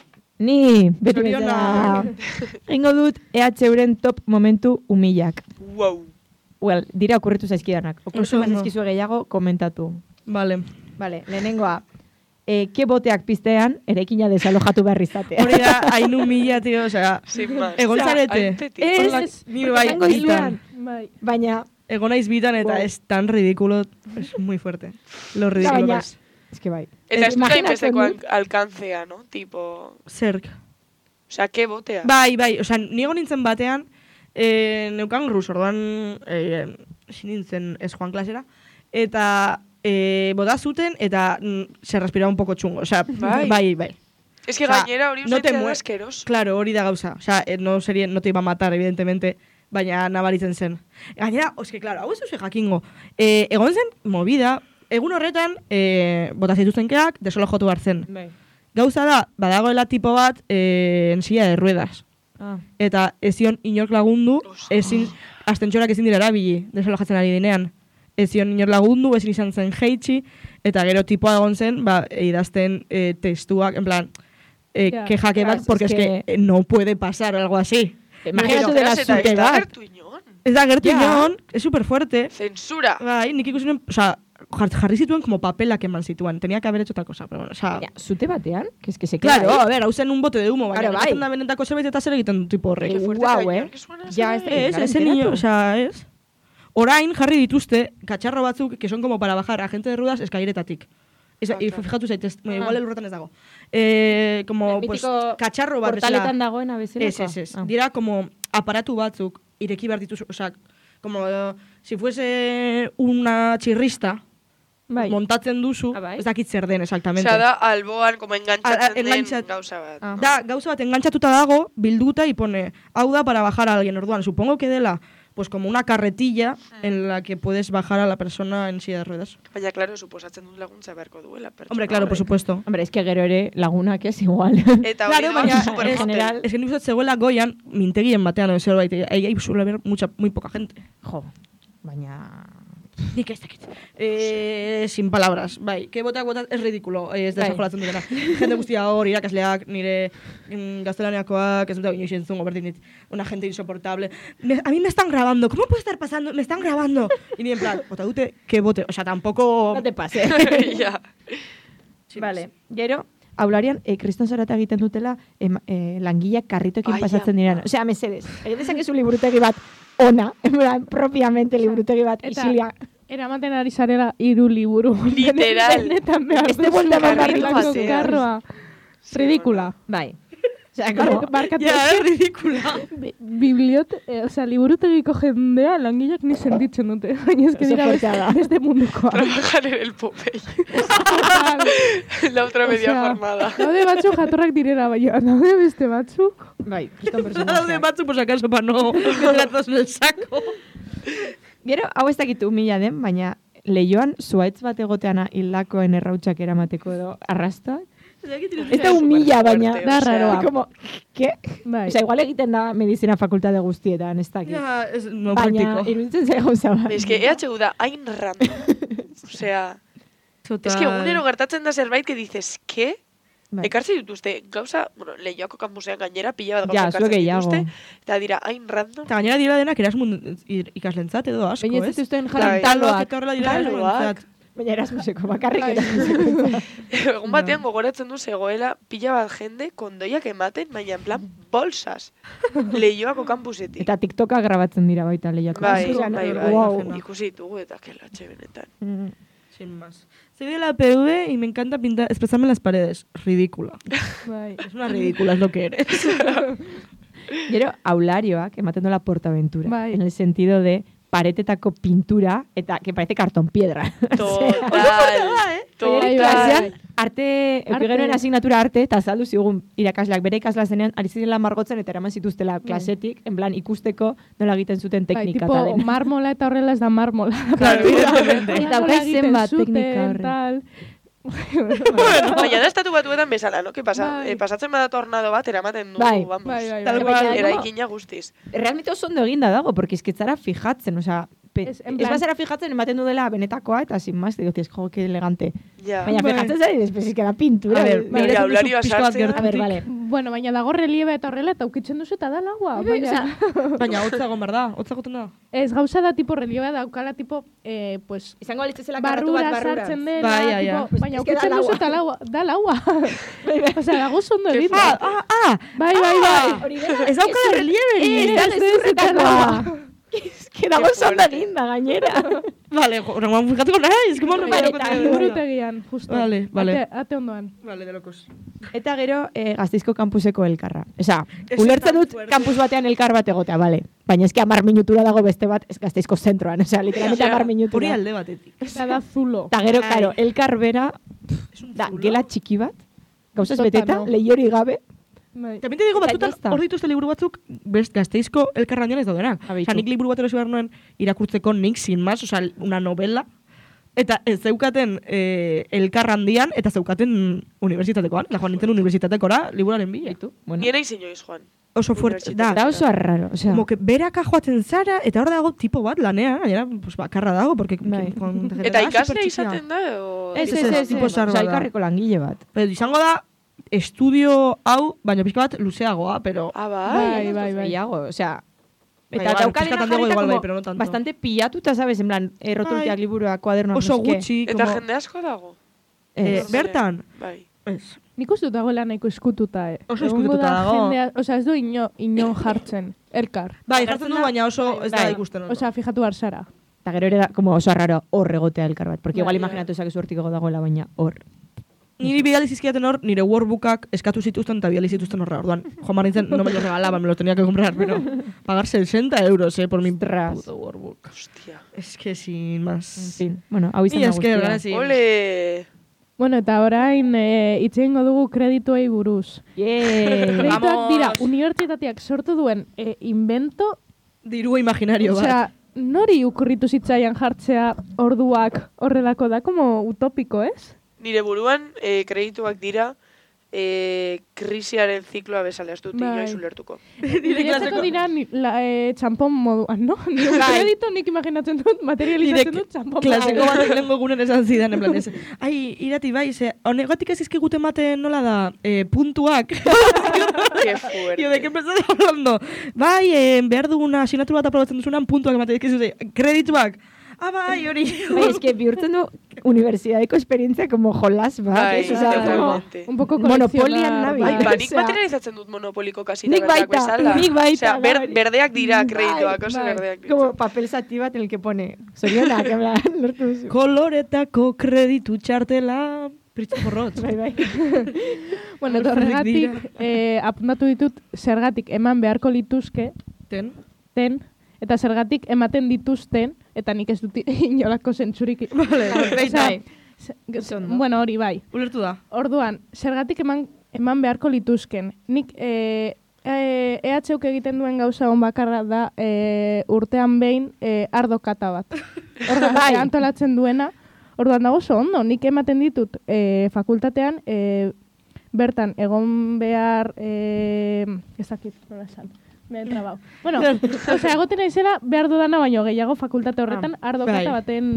Ni, beti Zoriona. bezala. Ingo dut EH-euren top momentu umilak. Wow. Well, dira okurritu zaizkidanak. Oso Okurritu ondo. zaizkizu gehiago komentatu. Vale. Vale, lehenengoa. Keboteak piztean, erekina desalojatu behar izatea. Hori da, hainu mila, tio, osea. Sin más. Egon zarete. Aitzetik. Ez, Ni bai, esango bitan. dizudan. Bai. Baina, Egon naiz bitan eta Wow. es tan ridículo. Es muy fuerte. Lo ridículo baina, que es. es que bai. Eta ez dut Imaginatzen hainbesteko dut- alkancea, no? Tipo... Zerk. Osea, ke botea. Bai, osea, ni egon nintzen batean, neukan rus, orduan, ezin nintzen ez joan klasera, eta bota zuten, eta se respiraba un poco chungo, osea, Bai. bai. Es que Osea, gainera hori no te usaitzea da mue- askeroso. Claro, hori da gauza, osea, no te iba a matar, evidentemente, baina nabaritzen zen. Gainera, oske, claro, hau ez duzu jakingo, egon zen, movida, egun horretan, bota zituzten keak, desalojotu behar zen. Bai. Gauza da, badagoela tipo bat, en silla de ruedas. Eta ezion inork lagundu, ezin, astentxorak ezin dira erabili, desalojatzen ari dinean. Ezion inork lagundu, ezin izan zen jeitsi, eta gero tipoa egon zen, idazten testuak, en plan, kejake bat, porque es que no puede pasar algo así. Imaginatu dela Eta zute ez da bat. gertu inon. Ez da gertu Ja. inon, es super fuerte. Censura. Bai, nik ikusi nuen, osea, jarri zituen como papelak eman zituen. Tenía que haber hecho otra cosa, pero bueno, osea... Baina, zute batean, que es que se queda Claro, ahí. a ver, hau zen un bote de humo, baina Claro, bai. gertatzen da benetako zerbait eta zer egiten du tipo horrek. Qué fuerte Guau, gainera, que suena Ja, así. Ese niño, o sea, es... Orain jarri dituzte, katxarro batzuk, que son como para bajar a gente de ruedas escairetatik. Y fijatu zaitez, igual elurretan ez dago. Como, pues, katxarro bat Portaletan dagoena bezala. Ez. Dira como aparatu batzuk ireki behar dituzu, o sea, como si fuese una txirrista, Bai. montatzen duzu, bai. ez dakit zer den, exactamente. Osea, da alboan, como enganchatzen den engantzat- gauza bat. Da, gauza bat engantzatuta dago, bilduta y pone, hau da para bajar a alguien, orduan, supongo que dela, pues como una carretilla en la que puedes bajar a la persona en silla de ruedas. Baina, claro, suposatzen dut laguntza beharko duela. pertsona Hombre, claro, por horrek. supuesto. Hombre, es que gero ere lagunak ez igual. Eta hori Claro, da baina super en general- Es que nik uste dut zegoela goian, mintegien batean, edo zerbait, ahí suele haber muy poca gente. Jo, baina... Nik ez dakit. Sin palabras, bai. Que botak es ridículo, ez da Bai. jolatzen dutena. Jende guztia hor, irakasleak, nire gaztelaniakoak, ez dut egin entzungo, berdin dit, una gente insoportable. A mí me están grabando, ¿cómo puede estar pasando? Me están grabando. Y ni en plan, bota dute, que bote, o sea, tampoco... No te pase. Ja. Vale, gero, aularian, kriston zarata egiten dutela langileak karritoekin Ai, pasatzen ama. diren. Osea, mesedes, egin dezakezu liburutegi bat ona, propiamente liburutegi bat, Eta- isilia. Eramaten ari zarela 3 liburu. Literal. Benetan behar Este buelta duzu bakarrik carrito batean. karroa. Ridikula. Bai. Osea, como, Barkatu. Ja, ridikula. Liburutegiko jendea langileak ni sentitzen dute. Baina ez que Oso dira fuertea da. beste mundukoa. Trabajar en el Popeye. La otra media jornada. Daude batzuk jatorrak direla, baina daude beste batzuk. bai, kriston Daude personaje. batzuk, pues acaso, pa no meterlas en el saco. Gero, hau ez dakitu mila den, baina lehioan zuaitz bat egoteana hildakoen errautsak eramateko edo arrastoak. Ez da humila, baina fuerte, da o sea, raroa. Como, ¿qué? Bai. Osea, igual egiten da medizina fakultate guztietan, ez dakit. Ja, es no Baina, práctico. iruditzen zaigu gauza bat. Es que EHU da hain random. Osea, es que egunero gertatzen da zerbait que dices, ¿qué? Bai. Ekartzen dituzte, gauza, bueno, Leioako kampusean gainera pila bat Ja, gauza zuek ekartzen gehiago. dituzte, eta dira hain random. Eta gainera dira denak Erasmus ikaslentzat edo asko, Baina ez ez? dituzten Bai. jarri Taloak taloak. eta horrela dira Taloak. Erasmusentzat. Baina Erasmuseko, bakarrik Bai. Erasmuseko. Egun batean gogoratzen du zegoela pila bat jende kondoiak ematen, baina en plan bolsas. Leioako kampusetik. Eta TikToka grabatzen dira baita lehiako. Bai, Osea, bai, wow. bai. Ikusi ditugu eta kelatxe benetan. Mm. Sin más. Soy de la PV y me encanta pintar, expresarme en las paredes. Ridícula. Bai. Es una ridícula, es lo que eres. Gero, aularioak ematen dola Portaventura. Bai. En el sentido de paretetako pintura, eta que parece cartón piedra. Total. Bai, bai. Klasean, arte, Arte. eukigenuen asignatura arte, eta azaldu zigun irakasleak bere ikasla zenean, ari zirela margotzen eta eraman zituztela klasetik, en plan ikusteko nola egiten zuten Bai, teknika tipo, eta dena. marmola eta horrela ez da marmola. Claro, evidentemente. Eta daukai zenbat teknika horre. Tal. Baina da estatu batuetan bezala, no? Que Bai. pasatzen bada tornado bat eramaten du, Bai. vamos. Bai, bai, Tal bai. cual. Baina, Eraikina guztiz. Realmente oso ondo eginda dago, porque izkitzara fijatzen, osea, Ez, en ez plan- bazara fijatzen ematen du dela benetakoa, eta sin más, digo, jo, que elegante. Ja. Baina Bai. fijatzen zari, después es que da pintura. A ver, Bai. Nire begiratzen duzu aularioa pixka bat sartzea. A ver, vale. Bueno, baina dago relieve eta horrela eta ukitzen duzu eta da laua. Baina, Baina, hotza egon behar da, hotza egoten da. ez gauza da tipo relieve daukala tipo, pues, Izango litzezela karratu bat barrura barrura. sartzen dela, Bai, ja, ja. tipo, baina Es que da ukitzen duzu laua. eta laua. Da laua. Osea, dago zondo Qué egin. fuerte. Bai, bai, bai. Hori da, Ez dauka relieverik. da Ez, ez, eta laua. Es que dago zonda eginda, gainera. Vale, horrengoan fijatuko nahi, ez que mono Vale, fijatuko eta nahi. Liburutegian, justo. Vale, vale. Ate ondoan. Vale, de locos. Eta gero, Gasteizko kampuseko elkarra. Osea, Ez ulertzen tan dut fuerte. kampus batean elkar bat egotea, bale. Baina eski 10 minutura dago beste bat, ez Gasteizko zentroan. Osea, literalmente Ja. 10 Hori minutura. alde batetik. Eta da zulo. Eta gero, Ai. karo, elkar bera, Es un da, zulo. gela txiki bat, gauzaz Sótano. beteta, lehiori gabe. Bai. También te digo, Eta batzutan jazta. hor dituzte liburu batzuk best Gasteizko elkarranian ez daudenak. Abitu. Osa, nik liburu bat erosi behar nuen irakurtzeko nik, sin más, osa, una novela. Eta ez zeukaten elkarrandian, eta zeukaten unibertsitatekoan. Da joan nintzen unibertsitatekora, liburaren bila. Bueno, Nire izin joiz, Juan. Oso fuerte, da. da oso arraro, osea. Como que beraka joaten zara, eta hor dago tipo bat lanean, gainera, pues, bakarra dago, porque... Bai. Eta ikaslea izaten da, o... Ez, ez, ez, tipo osea, sarra da. elkarreko langile bat. Pero izango da, estudio hau, baina pixka bat luzeagoa, pero... Ah, bai. Bai, bai. Gehiago, osea, Bai, eta igual, daukadena pixkat handiago jarrita igual bai, como pero no tanto. bastante pilatuta, sabes, en plan, rotultiak Bai. liburua, kuadernoak, Oso no sé qué. gutxi, Eta como... jende asko dago. Ez. Bertan, Bai. ez. Nik uste dut dagoela nahiko eskututa, Oso Egongo eskututa da dago. jendea- osea, ez du inon jartzen, elkar. Bai, jartzen du, baina oso ez da Bai. ikusten. ondo. Osea, fijatu behar zara. Eta gero ere da, como oso arraro hor egotea elkar bat. Porque igual Bai, imaginatu ezakezu hortiko dagoela, baina hor. Niri bidali zizkiaten hor, nire workbookak eskatu zituzten eta bidali zituzten horra. Orduan, Juan Marintzen no me los regalaban, me los tenía que comprar, pero pagar 60 euros, por mi Ostras. puto workbook. Hostia. Es que sin En más. fin, bueno, hau izan Mila da esker, guztia. gara, sí. Ole! Bueno, eta orain hitz egingo dugu kredituei buruz. Yeah. Kredituak Vamos. dira, unibertsitateak sortu duen invento, Dirua imaginario bat. osea, nori ukurritu zitzaian jartzea orduak horrelako da, como utopiko, ez? Nire buruan, kredituak dira, krisiaren zikloa bezala, ez dut Bai. inoiz ulertuko. Niretzako dira txampon moduan, no? Nire kreditu nik imaginatzen dut, materializatzen dut txampon Klaseko bat lehenko gunen esan zidan, en plan, ez. Ai, irati bai, ze, honegatik ez izkigute ematen nola da, puntuak. Qué Yo, ¿de qué fuerte. empezás hablando? Bai, behar duguna asignatura bat aprobatzen duzunan puntuak ematen dizkizu, kredituak. bai, hori. Bai, eske bihurtzen du unibertsitateko esperientzia como jolas bat. Bai, ez? Osea, totalmente. Un poco Monopolian nabil. Ba, nik Osea, materializatzen dut monopoliko kasita Nik berdeak baita, bezala. nik baita, Osea, bai. berdeak dira Bai, kredituak, oso bai. berdeak dira. Como papel zati bat en el que pone zorionak, en plan, lortu duzu. Koloretako kreditu txartela. Pritzu porrotz. Bai. Bueno, eta horregatik, apuntatu ditut, zergatik eman beharko lituzke, Ten. eta zergatik ematen dituzten, eta nik ez dut inolako zentzurik. Vale, Osea, Ondo. bueno, hori bai. Ulertu da. Orduan, zergatik eman beharko lituzken. Nik EHUk egiten duen gauza on bakarra da urtean behin ardo kata bat. Orduan, antolatzen duena. Orduan dago oso ondo, nik ematen ditut fakultatean bertan egon behar ezakit, nola esan. Me he trabau. Bueno, osea, egoten naizela behar dudana baino gehiago fakultate horretan ardokata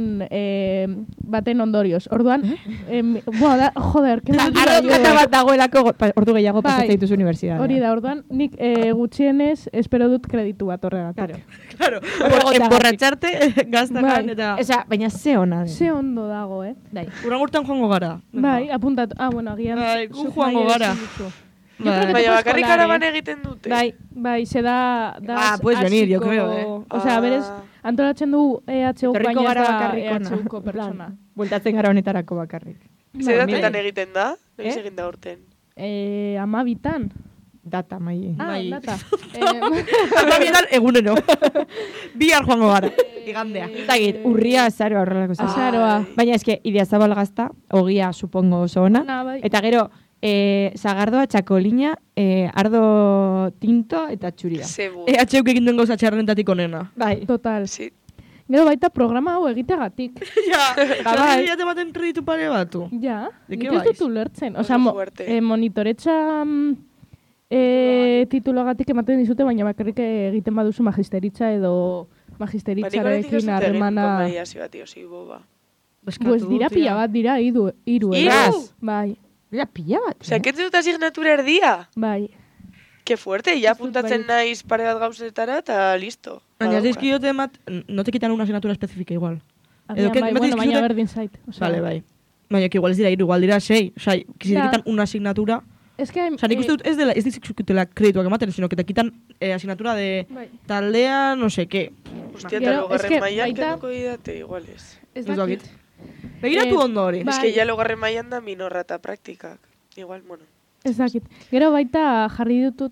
baten ondorioz. Orduan, joder, que Ardokata bat dagoelako ordu gehiago pasatzen dituzu unibertsitatean. Hori da, orduan, nik gutxienez espero dut kreditu bat horregatik. Claro, emborratxarte, gaztakan, eta... Osea, baina ze ona. Ze ondo dago, Bai. Urangurtan joango gara. Bai, apuntatu. Bueno, agian... Bai, zuk joango nahi gara. ezin duzu. Bai. Baina bakarrik araban egiten dute. Bai, se da puedes venir, yo creo, O sea, berez, antolatzen du EHU Etorriko baina gara ez da bakarrik ona. EHUko pertsona. Bueltatzen gara honetarako bakarrik. Zedatetan egiten da? Noiz egin da urten? 12tan. Data, mai. Bai. Data. Amabietan egunero. Bihar joango gara. Igandea. Zagit, urria azaroa horrelako zen. Azaroa. Baina eske, Idiazabal gazta, ogia supongo oso ona. Bai. Eta gero, zagardoa, txakolina, ardo tinto eta txuria. Zebu. EHUk egin duen gauza txarrenetatik onena. Bai. Total. Sí. Gero baita programa hau egiteagatik. Ja, bai. bai. Ematen kreditu pare batu. Ja, De nik qué ez dut vais? ulertzen. Oso Osea, fuerte. monitoretza titulogatik ematen dizute, baina bakarrik egiten baduzu magisteritza edo magisteritzarekin harremana. Variazio bat, osi boba. Pues dira pila bat dira, hiru. Hiru? Bai, Mira, pila bat. Osea, kentzen dut asignatura erdia? bai. Que fuerte, ya apuntatzen naiz pare bat gauzetara eta listo. Baina ez Badaukat. dizkiote no te quitan una asignatura específica igual. Agian bai, bueno, baina berdin zait. Vale, bai. Baina que igual ez dira hiru, igual dira 6. Osea, si te Ja. quitan una asignatura... Es que... O sea, nik uste dut ez dizkutela kredituak ematen, sino que te quitan asignatura de Bai. taldea, no sé qué. Hostia, Gero, eta logarren eske, mailan baita- kenduko didate, igual ez. Ez Ez dakit. dakit. Begiratu ondo hori. Bai. Es que ya logarren mailan da minorra eta praktikak. Igual, bueno. Ez dakit. Gero baita jarri ditut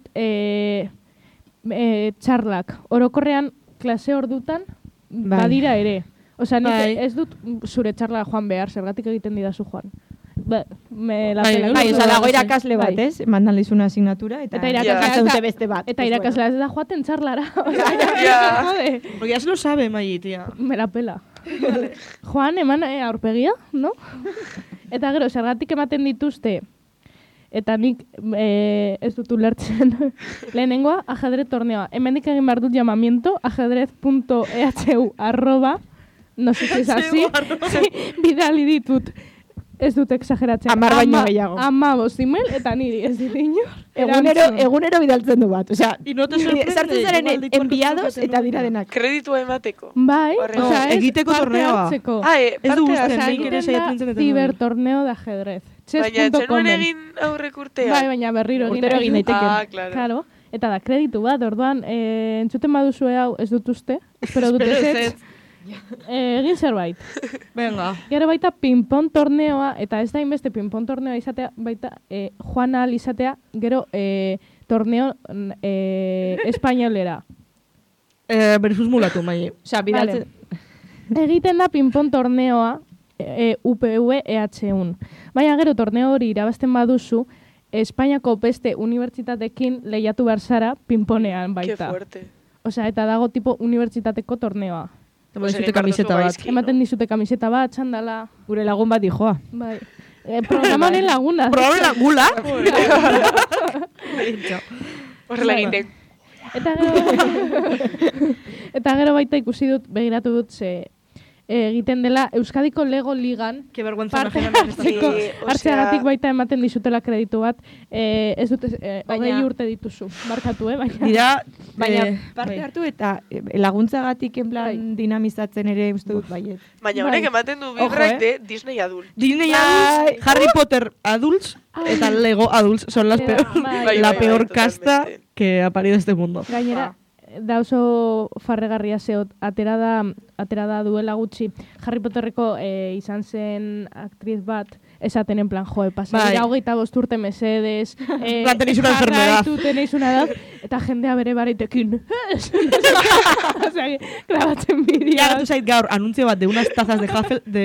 txarlak. Orokorrean klase ordutan Bai. badira ere. Osea, nik Bai. ez dut zure txarla joan behar, zergatik egiten didazu joan. Me la Bai, pela. Bai, oza, dago irakasle bat, Bai. ez? Mandan lizuna asignatura eta Eta irakaslea irakasten ez da- dute beste bat. Eta Pues irakaslea ez da joaten txarlara. Ja. Jode, Porque ya se lo sabe, Mayi, tía. me la pela. Joan, eman aurpegia, no? Eta gero, zergatik ematen dituzte, eta nik ez dut ulertzen. Lehenengoa, ajedrez torneoa. Hemendik egin behar dut llamamiento, ajedrez.ehu no sé si es así, bidali ditut. Ez dut exageratzen. 10 baino gehiago. 15 email, eta niri ez dit inor. Egunero bidaltzen du bat. Osea, Y no te sorprende, sartzen zaren igual de enviados cuerpo eta dira denak. Kreditua emateko. Bai, Horrela. osea, ez egiteko parte torneoa. hartzeko. Ez du parte usten, hartzeko. nik ere Egiten saiatzen zen da eta cibertorneo de ajedrez. Baina, etxenuen Chess.comen. egin aurrek urtean. Bai, baina berriro Urtero egin daiteke. Ah, claro. Claro. Eta da, kreditu bat, orduan, entzuten baduzue hau ez dut uste, espero dut ezetz. Egin zerbait. Venga. Gero baita ping-pong torneoa, eta ez da inbeste ping-pong torneoa izatea, baita joan ahal izatea, gero torneo espainolera. Berizuz mulatu, Mayi. Osea, bidaltzen... Egiten da ping-pong torneoa UPV EH1. Baina gero torneo hori irabazten baduzu, Espainiako beste unibertsitatekin lehiatu behar zara ping-pongean Qué baita. fuerte. Osea, eta dago tipo unibertsitateko torneoa. Ematen dizute kamiseta bat. Ematen dizute kamiseta bat, txandala. Gure lagun bat dijoa. Bai. Programa honen laguna. Probable gula. Horrela egiten. Eta gero baita ikusi dut, begiratu dut, ze egiten dela Euskadiko Lego Ligan Que vergüenza parte ajena hartzeko, osea- hartzeagatik baita ematen dizutela kreditu bat. Ez dut, Baina- 20 urte dituzu, barkatu, baina. Dira, Baina parte bai. hartu eta laguntzagatik en plan dinamizatzen ere uste dut baiet. Baina Bai. honek ematen du Ojo, birrak de Disney adult. Disney Bai. Adults, Harry Potter Adults eta Lego Adults son las Bai, peor, bai, la bai, peor bai, casta totalmente. que ha parido este mundo. Gainera, da oso farregarria zeot, atera da duela gutxi. Harry Potterreko izan zen aktriz bat, esaten en plan, pasa Bai. dira 25 urte mesedes, plan, tenéis una enfermedad. jarraitu, tenéis una edad, eta jendea bere bareitekin. Osea, grabatzen Ya bidea. gatu zait gaur anuntzio bat de unas tazas de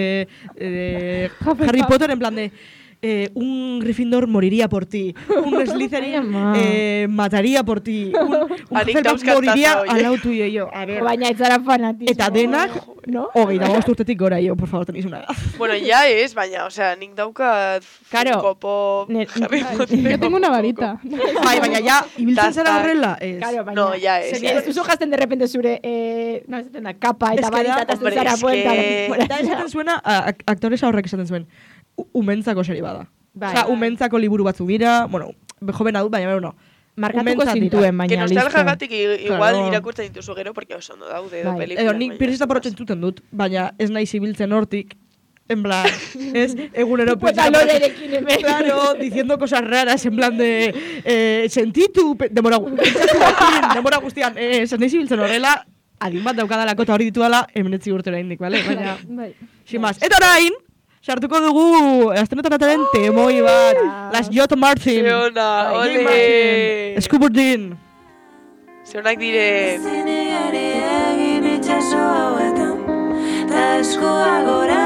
Hufflepuff. Harry Potter en plan de un Gryffindor moriría por ti, un Slytherin Ay, ama. mataría por ti, un Anik Hufflepuff dauzkat moriría taza, oie. al lado tuyo y yo. A ver, Baina ez zara fanatismo. eta denak, no? 25 urtetik gora yo, por favor, tenéis una edad. Bueno, ya es, baina, osea, nik daukat Claro. Funko Pop, Ne- Harry Potter. Yo tengo una varita. Bai, baina ja, ibiltzen zara Taztak. horrela, ez. Claro, baina. No, ya es, Sería, ya ez duzu jazten de repente zure, no esaten da, kapa Es eta que da- barita eta hombre, zara es buelta. que- Eta esaten zuena, aktoresa horrek esaten zuen, umentzako seri bada. Bai. Osea, umentzako liburu batzu dira, bueno, joven adult, baina bueno, Markatuko umentzat dira. zintuen, baina Que listo. nostalgiagatik igual Claro. irakurtzen dituzu gero, porque oso ondo daude edo Bai. pelikulas. Edo nik baina pirista ez porrotzen zuten dut, baina ez nahi zibiltzen hortik, en plan, es egunero Eta lorerekin hemen. Claro, diciendo cosas raras, en plan de, sentitu, demora guztian, ez nahi zibiltzen horrela, adin bat daukadalako eta hori ditudala, emenetzi urtera indik, bale? Baina, Bai. sin más. Eta orain, sartuko dugu, astenetan ataren temoi bat, las J. Martin. Zeona, J. ole! Martin, Scooberdin. Zeonak dire... Zinegari egin itxaso hauetan, ta eskua gora.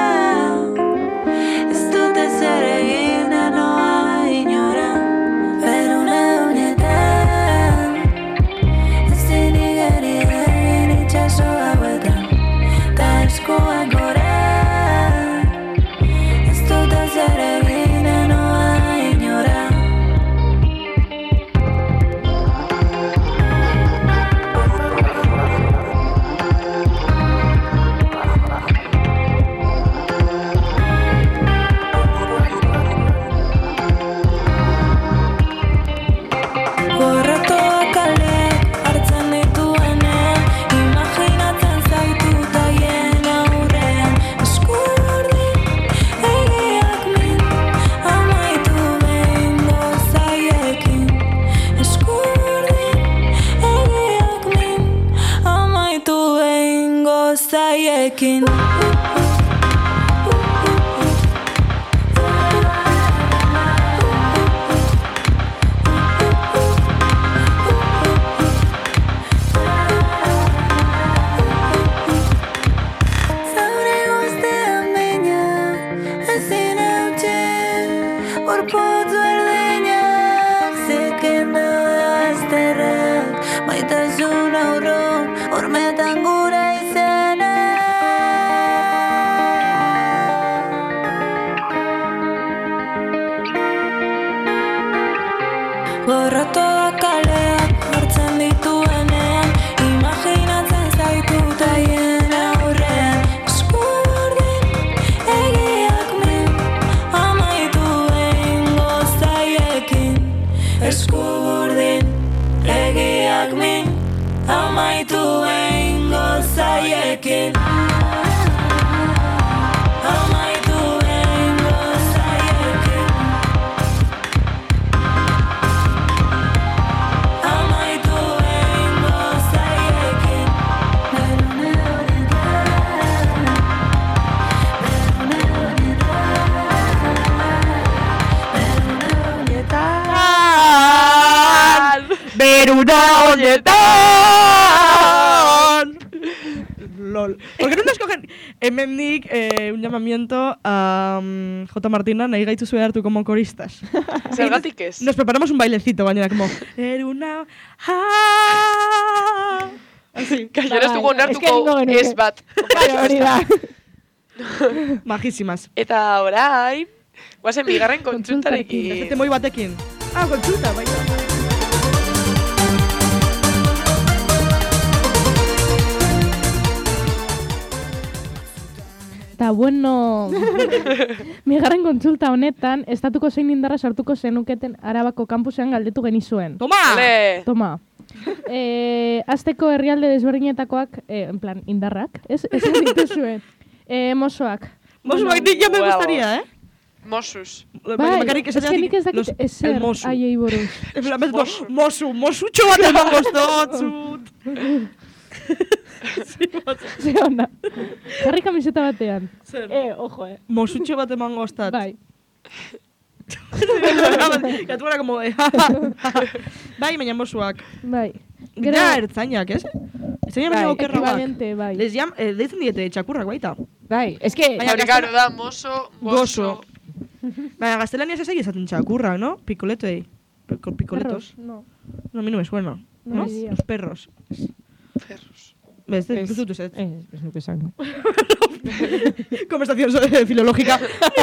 Ez dute zer egin denoa inora, berune honetan. Zinegari egin itxaso hauetan, ta eskua gora. Ez dute zer egin denoa inora. Gorrotoa kaleak hartzen dituenean, imaginatzen zaitu taien aurrean. Eskurdin egiak min, amaitu behingo zaiekin. Eskurdin egiak min, amaitu behingo zaiekin. Zaure guztean baina, ezin eutxe, gorputz berdinak, zeken daude azterrak, maitasun aurron, hormetan gure izena. Gorrotoa kaleak hartzen dituenean, imaginatzen zaitu taien aurrean. Eskurdin egiak min, amaitu behingo zaiekin. Eskurdin egiak min, amaitu behingo zaiekin. Amaitu behingo zaiekin. Amaitu behingo zaiekin. Berune Beruna honetan. Lol. ¿Por qué no nos cogen hemendik un llamamiento a J. Martina, nahi gaitzu hartu como coristas? Zergatik ez? Nos preparamos un bailecito baina como Beruna así. Gainera ez dugu Bai, eske egingo onartuko genuke. ez bat. Hori da. Majísimas. Eta orain, guazen bigarren Este kontsultarekin. temoi batekin. Ah, kontsulta, baina. Eta bueno, bigarren kontsulta honetan, estatuko zein indarra sartuko zenuketen Arabako kampusean galdetu genizuen. Toma! Ole! Toma. Azteko herrialde desberdinetakoak, en plan, indarrak, ez dituzuen. Mosoak. Mosuak ya me gustaría, ¿eh? Mossus. Bakarrik ez que nik ez dakit ezer haiei buruz. En plan, mosutxo bat emango zotzut. Ze onda. Jarri kamiseta batean. Zer? Ojo, Mosutxo bat emango ostat. Bai. Gatu gara como de... Bai, baina mosuak. Bai. Ja, ertzainak, ez? Ertzainak baina okerra bak. Equivalente, bai. Deitzen diete txakurrak baita. Bai, eske... Baina, karo, da, mozo, gozo. Baina, gaztelaniaz ez egizaten txakurrak, ¿no? Picoletei. Picoletos. Perros, no. No, a mí no me suena. No, ¿No? ni idea. Los perros. Perros. Ves, ez dut ez. Ez nuke esan. Conversación filológica.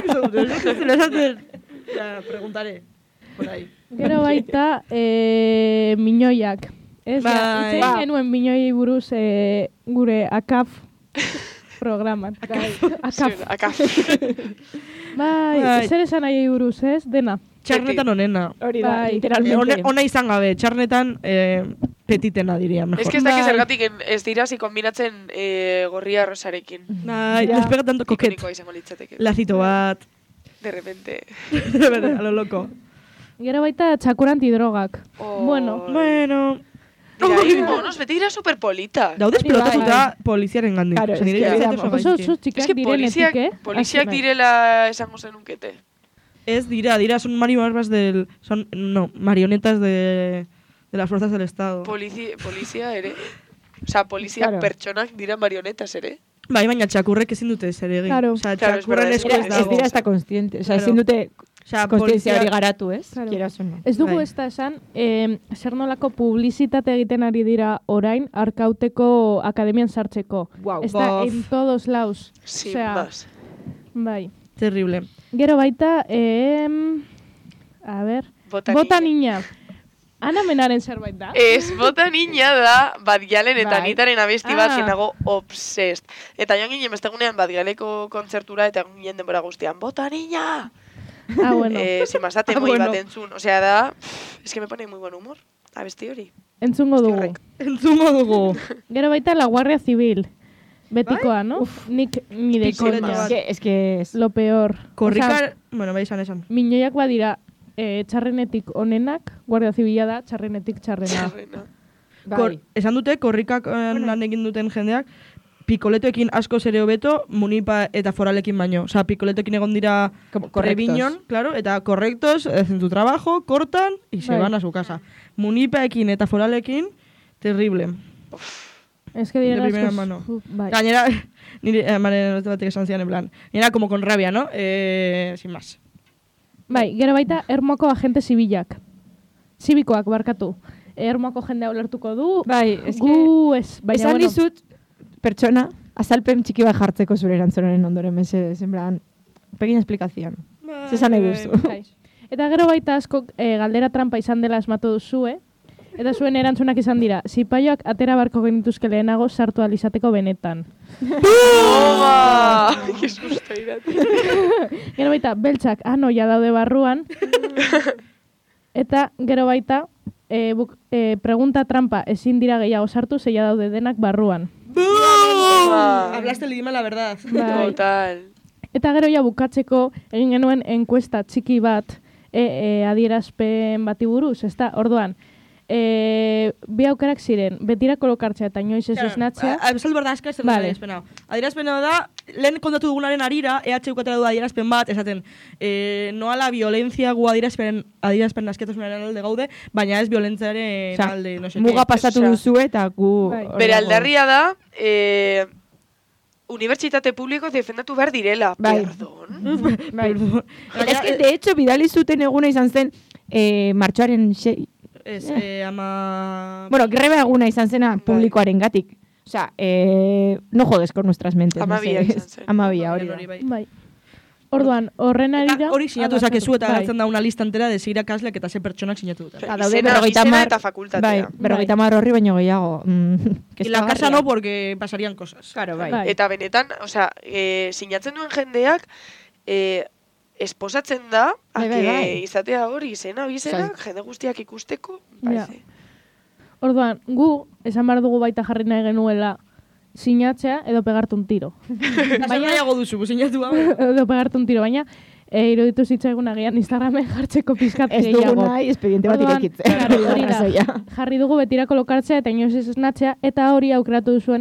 Ya, preguntaré. Por ahí. Gero baita, miñoiak. Ez, Bai. itzein genuen miñoiei buruz gure AKAF programan. Akaf. Bai, zer esan nahi buruz, ez? Dena. Txarnetan onena. Hori da, Bai. literalmente. Ona izan gabe, txarnetan petitena diria, mejor. Ez que ez dakiz Bai. zergatik ez dira si kombinatzen gorria rosarekin. Bai, les pega tanto coquet. Ikonikoa izango litzateke. Lacito bat. De repente. A lo loco. Gero baita txakur antidrogak. Oh. Bueno, Dira, monos, beti dira superpolitak. Daude esplotatuta poliziaren gandik. Claro, Osa, nire es que iruditzen oso oso gaizki. txikiak Es que direnetik, poliziak Bai. direla esango zenunkete. Ez dira, son marionetas de las fuerzas del Estado. Polizia ere. Osea, poliziak Claro. pertsonak dira marionetas ere. Bai, baina txakurrek ezin dute zer egin. Claro. Osa, Claro, es txakurren verdad, esku es ez Ez dago. dira hasta consciente, Claro. ezin dute Osea, konstientzia hori poliziak- garatu, ez? Claro. Quieras o no. Ez dugu Bai. ez da esan, zer nolako publizitate egiten ari dira orain Arkauteko akademian sartzeko. Wow. Ez da, Bof. en todos laus. Sin Osea, más. Bai. Terrible. Gero baita, a ver, bota niña. Ana Menaren zerbait da? Ez, bota niña da Badialen eta Bai. Anitaren abesti bat Ah. nago obsessed. Eta joan ginen bestegunean Badialeko kontzertura eta egon ginen denbora guztian, bota niña! Ah, bueno. Sin más, ate moi bat entzun. Osea da, es que me pone muy buen humor, abesti hori. Entzungo dugu. horrek. Entzungo dugu. Gero baita la Guardia Civil. Betikoa, no? Nik nire Pikoleta koña. bat. Es que es... Lo peor. Korrika, bueno, bai esan. Miñoiak badira txarrenetik onenak, Guardia Zibila da txarrenetik txarrena. Txarrena. Bai. Esan dute, korrikak lan egin duten jendeak, pikoletoekin asko zere hobeto, munipa eta foralekin baino. Osa, pikoletoekin egon dira Como correctos. rebiñon, claro, eta correctos, hacen su trabajo, cortan y se Bai. van a su casa. Munipaekin eta foralekin, terrible. Ez que direla De primera askoz- mano. Bai. Gainera, nire, mare, batek esan zian, en plan, nire como con rabia, ¿no? Sin más. Bai, gero baita Ermuako agente zibilak. Zibikoak barkatu. Ermuako jendea ulertuko du. Bai, es que... Gu ez, baina Esan bueno. dizut, pertsona, azalpen txiki bat jartzeko zure erantzunaren ondoren, mesedez, en plan, pequeña explicación. Zesan nahi duzu. Bai. Eta gero baita askok galdera trampa izan dela asmatu duzue. Eta zuen erantzunak izan dira, zipaioak atera barko genituzke lehenago sartu alizateko benetan. Toma! Que susto irati. Gero baita, beltzak anoia daude barruan. Eta gero baita, pregunta trampa ezin dira gehiago sartu, zeia daude denak barruan. Toma. Hablaste el idioma la verdad. Bai. Total. Eta gero ja bukatzeko egin genuen enkuesta txiki bat adierazpen bati buruz, ezta? Orduan, bi aukerak ziren, betira kolokartzea eta inoiz ez esnatzea. Saldu behar da aska, zer Vale. adierazpena. Adierazpena da, lehen kontatu dugunaren arira, EH ukatera du adierazpen bat, esaten, no a la violencia gu adierazpen askatasunaren alde gaude, baina ez violentziaren Osea, alde, no sé muga qué. pasatu Osea, duzu eta gu... Bai. Bere aldarria da, unibertsitate publiko defendatu behar direla. Bai. Perdón. Bai. Es que, de hecho, bidali zuten eguna izan zen martxoaren Ez, ama... Bueno, greba eguna izan zena publikoaren gatik. Osea, no jodes con nuestras mentes. Amabia mesedez. izan zen. Amabia, hori da. Bai. Bai. Orduan, horren ari Eta da... hori sinatu ezakezu eta Bai. galtzen da una lista entera de ze irakasleak eta ze pertsonak sinatu dute. Eta daude Izena 50 eta fakultatea. Bai, 50 horri baino gehiago. Y la casa no porque pasarían cosas. Claro, bai. Bai. Eta benetan, osea, sinatzen duen jendeak, esposatzen da, Bai. izatea hori izena, bizenak, jende guztiak ikusteko, parece. Orduan, gu, esan behar dugu baita jarri nahi genuela, sinatzea edo pegarte un tiro. Baina nahiago duzu, sinatu hau. Edo pegarte un tiro, baina iruditu zitzaigun agian Instagramen jartzeko pizkat Ez gehiago. dugu nahi, espediente bat Orduan, irekitzen. claro, hori da. Arrazoia. Jarri dugu betirako lokartzea eta inoiz ez esnatzea, eta hori aukeratu duzuen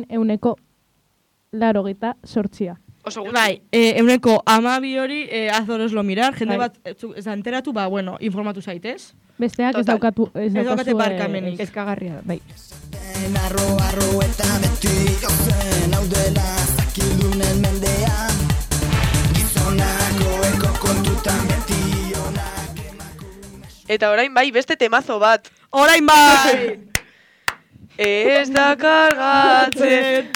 188. Oso gutxi. Bai, euneko 12 hori, azoroslo mirar, jende Bai. bat, ez da enteratu, ba, bueno, informatu zaitez. Besteak ez Total. daukate daukate barkamenik. Kezkagarria da, bai. Arro eta beti gauzen hau dela zakidunen mendean Gizonako eko kontutan beti onak Eta orain bai, beste temazo bat. Orain bai! Ez da kargatzen,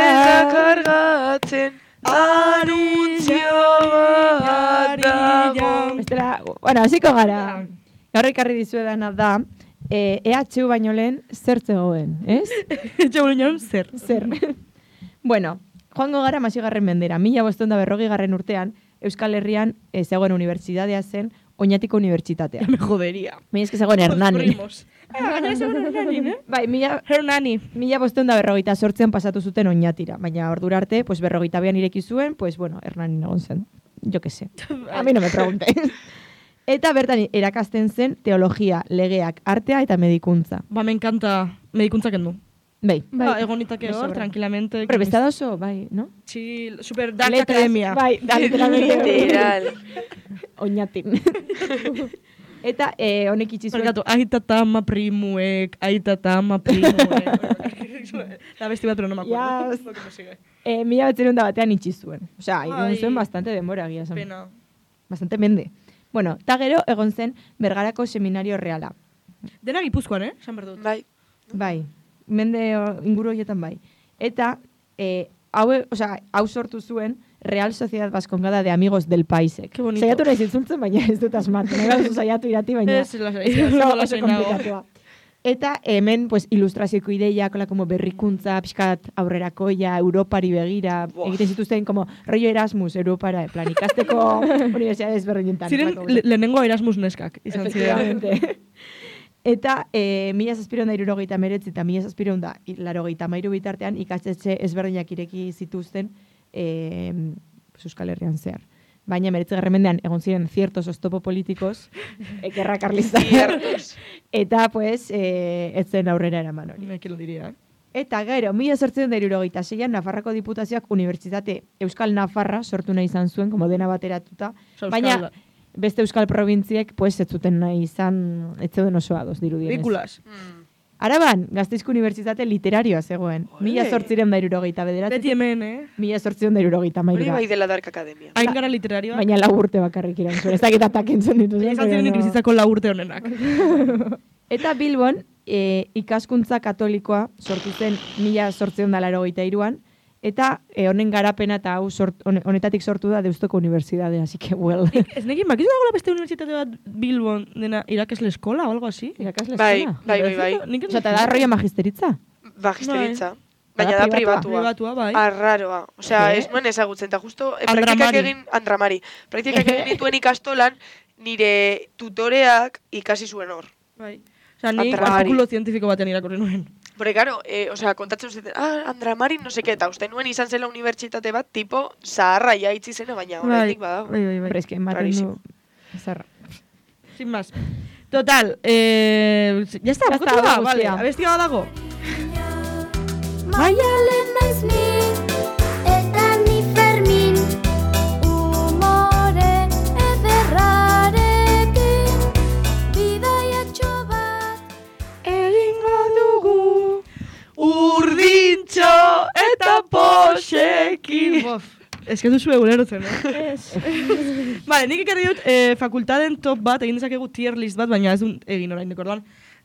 anuntzio bat dago. Bestela, bueno, hasiko gara. Gaur ekarri dizuedana da, EHU baino lehen zer zegoen, ez? Etxabulinan zer. Zer. Bueno, joango gara 6. mendera. 1540 urtean, Euskal Herrian zegoen unibertsitatea zen Oñatiko Unibertsitatea. Me jodería. Baina eske zegoen Hernani. Primos. Baina zegoen Hernani, eh? Bai, Hernani. 1558an pasatu zuten Oñatira, baina ordura arte, pues 42an ireki zuen, pues bueno, Hernani egon zen. Jo que sé. A mí no me preguntéis. Eta bertan erakasten zen teologia, legeak, artea eta medikuntza. Ba, me encanta medikuntza kendu. Bai. Ba, egon nitake Me hor, sobra. tranquilamente. Pero besta da oso, bai, no? Chill, super dark Letras, academia. Bai, da literalmente. Literal. Oñatin. Eta honek itxi zuen. Barkatu, aita tama primuek. La besti bat, pero no me acuerdo. Yes. Lo que me sigue. 1901 itxi zuen. Osea, Ai. egon zuen bastante denbora, egia esan. Pena. Bastante mende. Bueno, eta gero egon zen Bergarako Seminario Reala. Dena Gipuzkoan, esan behar dut. Bai. Bai, mende inguru horietan bai. Eta hau sortu zuen Real Sociedad Vascongada de Amigos del Paisek. Qué bonito. Saiatu nahi zintzuntzen, baina ez dut asmatu. Nahi baduzu saiatu irati, baina Ez, oso komplikatua. Eta hemen, pues, ilustrazioko ideiak, hola, como berrikuntza, pixkat aurrerakoia, Europari begira, egiten zituzten, como rollo Erasmus, Europara, en plan, ikasteko universidades berdinetan. Ziren lehenengo Erasmus neskak, izan ziren. Efectivamente. Eta 1769 eta 1783 bitartean ikastetxe ezberdinak ireki zituzten Euskal Herrian zehar. Baina 19. mendean egon ziren ciertos oztopo políticos, gerra karlista. Ciertos. Eta, pues, ez zen aurrera eraman hori. Eki lo diria. Eta gero, 1876an Nafarrako Diputazioak Unibertsitate Euskal Nafarra sortu nahi izan zuen, como dena bateratuta, baina beste euskal probintziek, pues, ez zuten nahi izan, ez zeuden oso ados, dirudienez. Ridikulas. Araban, Gasteizko Unibertsitate Literarioa zegoen. 1879. Beti hemen, eh? 1873. Hori bai dela Dark Academia. Hain gara literarioa. Baina 4 urte bakarrik iran zuen. Ez dakit atak entzun dituzuen. Izan ziren nik bizitzako 4 urte honenak. Eta Bilbon, ikaskuntza katolikoa sortu zen 1883an, eta honen garapena eta hau honetatik sortu da Deustuko Unibertsitate, así que well. Ez nekin, bakizu dagoela beste unibertsitate bat Bilbon dena irakasle eskola o algo así? Irakasle Bai, eskola. bai. Osea, eta da rollo magisteritza. Magisteritza. Bai. Baina da pribatua. Pribatua, bai. Arraroa. Osea, ez nuen ezagutzen. Eta justo, Andramari. Praktikak egin dituen ikastolan, nire tutoreak ikasi zuen hor. Bai. Osea, ni Andramari. artikulo zientifiko batean irakurri nuen. Porque, claro, osea, kontatzen zuten, Andramari, no seke, eta uste nuen izan zela unibertsitate bat, tipo, zaharra ja itzi zena, baina horretik badago. Bai. Pero es que ematen du... Rarísimo. Zarra. Sin más. Total, ya está, Ya bukatu está, da, hau vale. guztia. Abestia bat dago. Maialen naiz ni, eta ni Fermin, umore ederrarekin, bidaiatxo bat. Egingo dugu urdintxo eta poxekin. Bof, ez que duzu egulerotzen, eh? Vale, nik ikerri dut fakultaden top bat, egin dezakegu tier list bat, baina ez dut egin orain, orduan.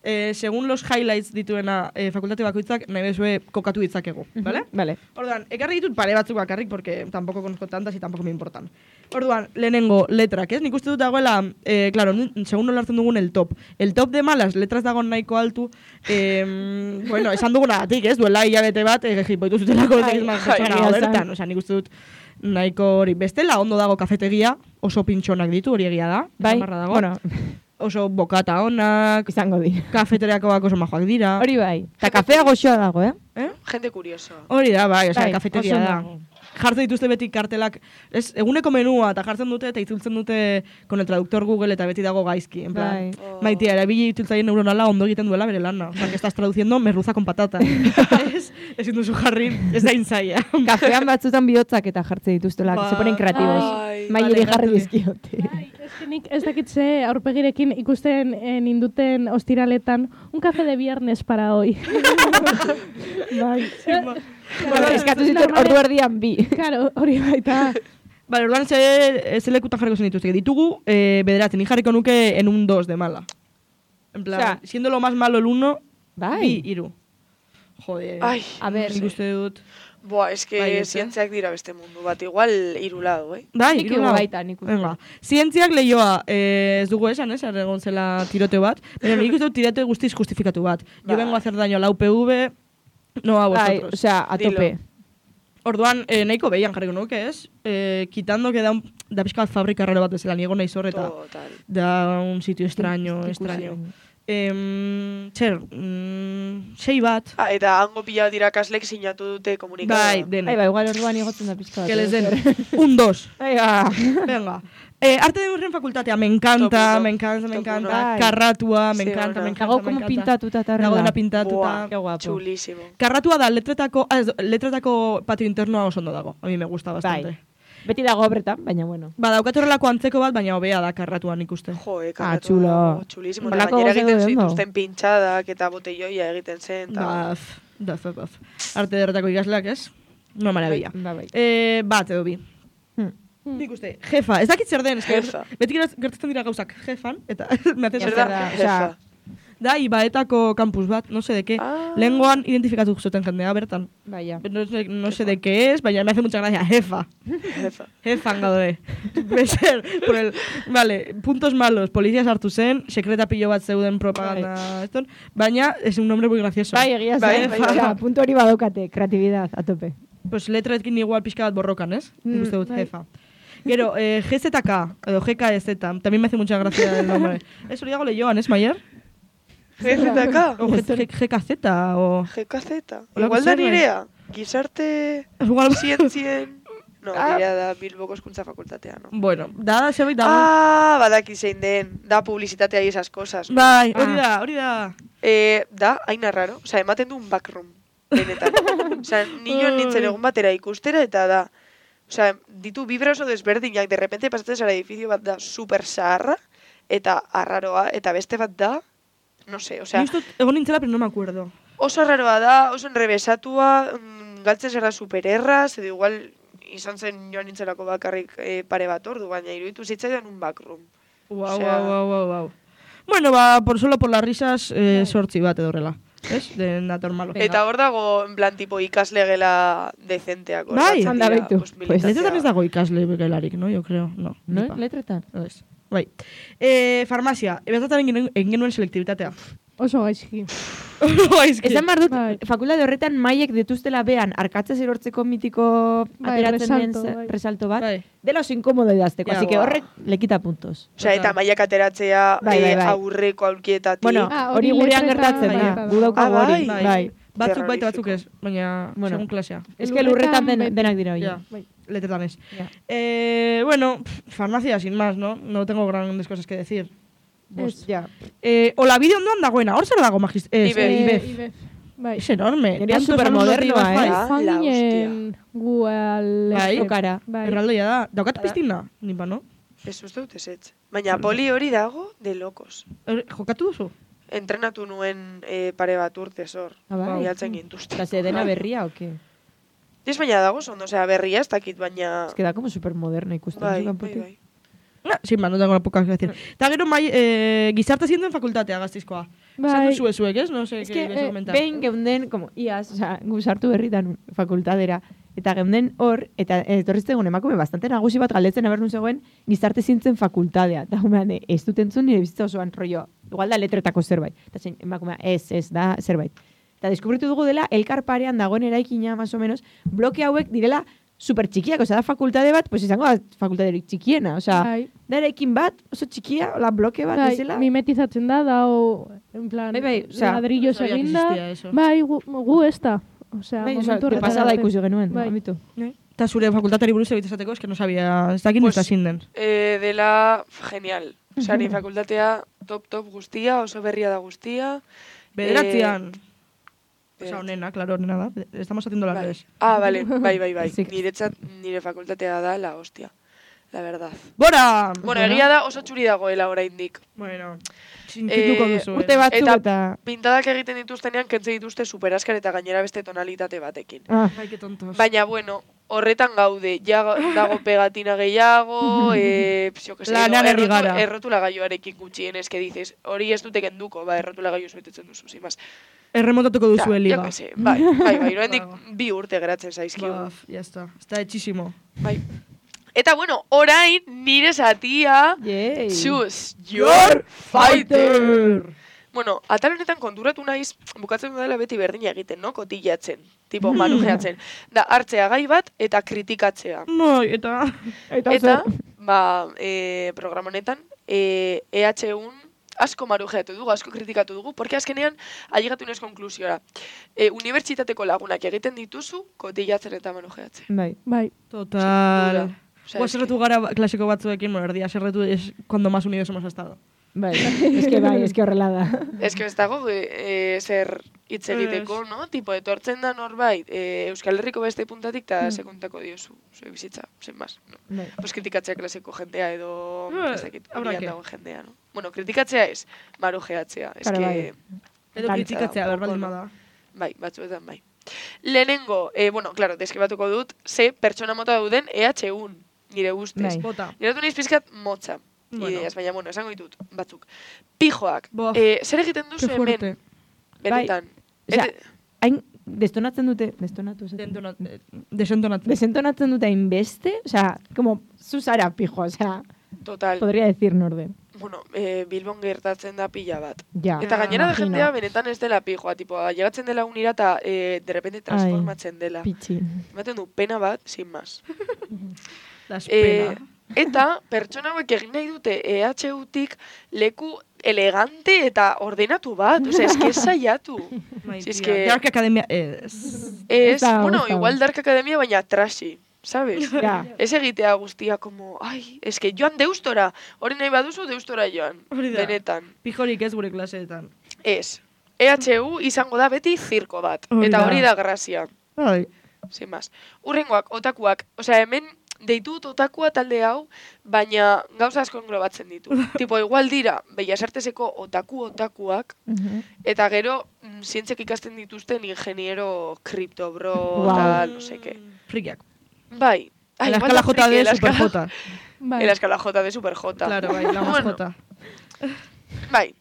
Según los highlights dituena fakultate bakoitzak, nahi bezue kokatu ditzakegu, ¿vale? Vale. Orduan, ekarri ditut pare batzuk bakarrik, porque tampoco conozco tantas y tampoco me importan. Orduan, lehenengo letrak, ez? Nik uste dut dagoela, claro, segun nola hartzen dugun el top. El top de malas, letras dago nahiko altu, bueno, esan dugunagatik, ez? Duela hilabete bat, jipoitu zutelako bertan. Osea, nik uste dut nahiko hori. Bestela, ondo dago kafetegia, oso pintxonak ditu, hori egia da. Bai, dago. bueno, Oso bokata onak, izango di. kafeteriakoak oso majoak dira. Hori bai. Ta kafea goxoa dago, Gente curioso. Hori da, bai, osea, Bai, kafetegia oso da. ondo. Jartzen dituzte beti kartelak, eguneko menua eta jartzen dute eta itzultzen dute con el traductor Google eta beti dago gaizki, en plan. Bai. Maitia, erabili itzultzaien neuronala ondo egiten duela bere lana. O sea, que estás traduciendo merluza con patata. Ezin duzu jarri, ez da intzaia. Kafean batzutan bihotzak eta jartze dituztela, Ba. se ponen kreatibos. Ai. Maileri Vale, jarri jarri. dizkiote. Bai, eske nik ez dakitze aurpegirekin ikusten ninduten ostiraletan un café de viernes para hoy. Bai. Bueno, eskatu zituen ordu erdian bi. Claro, hori baita. Bale, orduan ze lekutan jarriko zen dituzte. Ditugu bederatzen, ni jarriko nuke en un 2 de mala. En plan, Osea, siendo lo más malo el 1, Bai. bi, 3. Joder. Ai, A ber, Nik uste dut. Boa, eske Bai, ez, zientziak dira beste mundu bat, igual irulado, Bai, Nik hiru lau. baita, nik uste. Venga. Zientziak lehioa, ez dugu esan, egon zela tirote bat. Pero nik uste dut tirote guztiz justifikatu bat. Yo Bai. vengo a hacer daño a la UPV, no a Bai, vosotros. osea, a tope. Dilo. Orduan, nahiko behian jarriko nuke, ez? Quitando que da pixka bat fabrika raro bat bezala, niego nahi zorreta. Total. Da un sitio extraño. Txer, 6 bat. Eta hango pila bat irakaslek sinatu dute komunikada. Bai, dene. Bai, igual orduan igotzen da pizka bat. Que les den. Un 2. Venga. Venga. Arte de Urren fakultatea, me encanta, Top uno. me encanta, me Top encanta. uno. Karratua, me Sí, encanta, ona. me encanta, Dago me como encanta. pintatuta eta Dago dena horrela. pintatuta. Buah, Qué guapo. chulísimo. Karratua da, letretako patio internoa oso ondo dago. A mí me gusta bastante. Bai. Beti dago obretan, baina bueno. Ba, daukat horrelako antzeko bat, baina hobea da karratuan ikuste. Jo, chulo. Chulísimo. Eta Holako gainera gauza egiten daude ondo. zituzten pintxadak eta botelloia egiten zen. Daf. Arte derretako ikasleak, ez? Una maravilla. Bai. Bat edo bi. Hmm. Nik uste, jefa, ez dakit zer den, eske Jefa. beti gertatzen dira gauzak jefan, eta me hace Zer sorpresa. da, osea, jefa. Da, Ibaetako campus bat, no sé de qué. Ah. Lengoan identifikatu zuten jendea bertan. Baia. No sé de qué es, baina me hace mucha gracia, jefa. Jefa. Jefan gaude. Bezer, por el... Vale, puntos malos, polizia sartu zen, sekreta pilo bat zeuden propaganda, eston, baina es un nombre muy gracioso. Bai, egia Bai, zen. bai, Osea, punto hori badokate, kreatibidad, a tope. Pues letretkin igual pixka bat borrokan, ez? Nik uste dut, bai. jefa. Gero, GZK, edo GKZ, también me hace mucha gracia el nombre. Ez hori dago lehioan, ez, Maier? GZK. O GKZ, o... GKZ. Hola, Igual da zer, bai. nirea. Gizarte Igual... zientzien... No, nirea da Bilboko Hezkuntza Fakultatea, no? Bueno, da zerbait dago. Ah, badaki zein den. Da publizitatea y esas cosas. No? Bai, hori da. Da, hain arraro. Osa, ematen du un backroom. Benetan. Osa, nion nintzen egun batera ikustera eta da. Osa, ditu bibra oso desberdinak. De repente pasatzen zara edifizio bat da super zaharra eta arraroa. Eta beste bat da, no sé, Ni osea, uste dut egon nintzela, pero no me acuerdo. oso arraroa da, oso enrebesatua, galtzen zara supererraz, edo igual izan zen joan nintzelako bakarrik pare bat ordu, baina iruditu zitzaidan un backroom. Wow, Osea- wow. Bueno, ba, solo por las risas, sortzi bat edo horrela. Ez? De nator malo. Eta hor dago, en plan, tipo, ikasle gela decenteak. hor Bai, batzen anda dira, baitu. pues, Pues, militatzea. Letretan ez dago ikasle gelarik, no? Yo creo, no. No, nipa. letretan. Ez. Bai. Farmazia, ebazatzen egin genuen selektibitatea. Oso gaizki. Gaizki. Esan behar dut, Bai. fakultate horretan maiek dituztela behan arkatze erortzeko mitiko Bai, ateratzen den resalto, bai. resalto bat, Bai. dela oso inkomodo idazteko, Ja, así que ba. horrek le quita puntos. Osea, eta mailak ateratzea Bai. aurreko aulkietatik. Bueno, hori hori gurean letretan gertatzen da, bai. gu daukagu Ah, hori. bai. Bai. Batzuk baita batzuk ez, baina Bueno. segun klasea. Ez que lurretan beti. denak dira hori. Ja, Bai. letretan ez. Ja. Bueno, farmacia sin más, ¿no? No tengo grandes cosas que decir. Ez. Ja. Olabide ondoan dagoena, hor zer dago Ibef. Ibef. Bai. Es enorme. Nirea Tantos supermodernoa, alumnos de Ibef, Ah, Joan la ginen gu al... Bai. Okara. Bai. Erraldoia da. Daukat piztina? Nipa, no? Ez uste dut ezetz. Baina poli hori dago de locos. Jokatu duzu? Entrenatu nuen pare bat urte zor. Ah, bai. Bilatzen gintuzte. Eta ze dena berria, o qué? Ez baina dago ondo, osea, berria ez dakit, baina... Es que da como supermoderno ikusten. Bai, zu bai, kanpotik. bai. Sin más, no tengo poca que decir. Eta gero, gizarte zientoen fakultatea gaztizkoa. Esan duzu ezuek, ez? No sé, Es que, que comentar. behin geunden, como, iaz, osea, gu sartu berritan fakultadera, eta geunden hor, eta etorriztegun emakume bastante nagusi bat galdetzen abernu zegoen, gizarte zientzen fakultadea. Eta humean, ez dut entzun nire bizitza osoan rollo, igual da letretako zerbait. Eta zein, emakumea, ez da zerbait. Eta deskubritu dugu dela, elkar parean dagoen eraikina, más o menos, bloke hauek direla super txikiak, osea, da fakultade bat, pues izango da fakultaderik txikiena, osea, Bai. da eraikin bat, oso txikia, hola bloke bat, Bai, bezala. mimetizatzen da, en plan, Bai, osea, ladrillos no sabía que eginda. existía eso. Bai, gu ez da. Osea, Bai, momentu de horretara pasada arte. ikusi genuen, Bai. amitu. Eta zure fakultatari buruz egite esateko, que no sabía, ez dakit Pues, nuestra sinden. Dela genial. Osea, ni fakultatea top guztia, oso berria da guztia. Bederatzean. Osa, onena, claro, onena da. Estamos haciendo las Bai. redes. Ah, vale, bai. Sí. Niretzat, nire fakultatea da la hostia. La verdad. ¡Bora! Bueno, egia da oso txuri dagoela oraindik. Bueno, txintituko duzu. Urte batzuk eta... Pintadak egiten dituztenean kentze dituzte superaskar eta gainera beste tonalitate batekin. Ah, Ai, que tontos. Baina, bueno, horretan gaude, ja dago pegatina gehiago, jo que Lanean ari gara. errotula gaioarekin gutxien, eske dices, hori ez dute kenduko, ba, errotula gaio betetzen duzu, sin más. Erremontatuko duzu Ja, liga. jo que sé, bai, oraindik 2 urte geratzen zaizkigu. Baf, ya está. Está hechísimo. Bai. Eta, bueno, orain nire zatia, yay. choose your fighter! Bueno, atal honetan konturatu naiz, bukatzen dela beti berdina egiten, no? Kotillatzen, tipo manujeatzen. Da, hartzea gai bat eta kritikatzea. No, eta... Eta, ba, programa honetan, EH1 asko marujeatu dugu, asko kritikatu dugu, porque azkenean ailegatu nez konklusiora. Unibertsitateko lagunak egiten dituzu, kotillatzen eta manujeatzen. Bai. Bai. Total. Osea, Guaserretu gara klasiko batzuekin, bueno, erdia serretu es cuando más unidos hemos estado. Bai, eske horrela da. Ez que ez dago zer hitz egiteko, no? Tipo, etortzen da norbait, Euskal Herriko beste puntatik eta sekuntako diozu, zure bizitza, zen más. No? Bai. Pues kritikatzea klaseko jendea edo, ez dakit, habrá horian que. dagoen jendea, no? Bueno, kritikatzea ez, marujeatzea, ez Claro, que... bai. Edo kritikatzea, berbaldin bada. Bai, batzuetan bai. Lehenengo, bueno, claro, deskribatuko dut, ze pertsona mota dauden EH1, nire ustez. Bai. Bota. Nire dut naiz pizkat motza. Bueno. Ideas, baina, bueno, esango ditut, batzuk. Pijoak. Bof. Zer egiten duzu Qué hemen? fuerte. Benetan. Osea, hain destonatzen dute, desentonatzen Desentonatzen dute hainbeste, osea, como zuzara pijo, osea, Total. podría decir norde. Bueno, Bilbon gertatzen da pila bat. Ja. Eta gainera da imagino. jendea benetan ez dela pijoa, tipo, llegatzen dela unira eta de repente transformatzen dela. Pitxi. Ematen du pena bat, sin más. Las pena. Eta pertsona hauek egin nahi dute EHU-tik leku elegante eta ordenatu bat. Osea, eske saiatu. Bai, Si es tía. que- Dark Academia es... Ez, dago, bueno, ez dago. igual Dark Academia, baina trashy, sabes? Ja. Ez egitea guztia, como, ai, eske joan deustora. Hori nahi baduzu, deustora joan. Hori da. Benetan. Pijorik ez gure klaseetan. Ez. EHU izango da beti zirko bat. Hori Eta da. hori da grazia. Bai. Sin más. Urrengoak, otakuak. Osea, hemen deitu dut otakua talde hau, baina gauza asko englobatzen ditu. Tipo, igual dira, Bellas Arteseko otakuak, eta gero zientzek ikasten dituzten ingeniero kriptobro, Wow. tal, no seke. Frikiak. Bai. En la igual escala da J friki, de en la Super escala- J. Bai. En la escala J de Super J. Claro, bai, la más Bueno, J. Bai.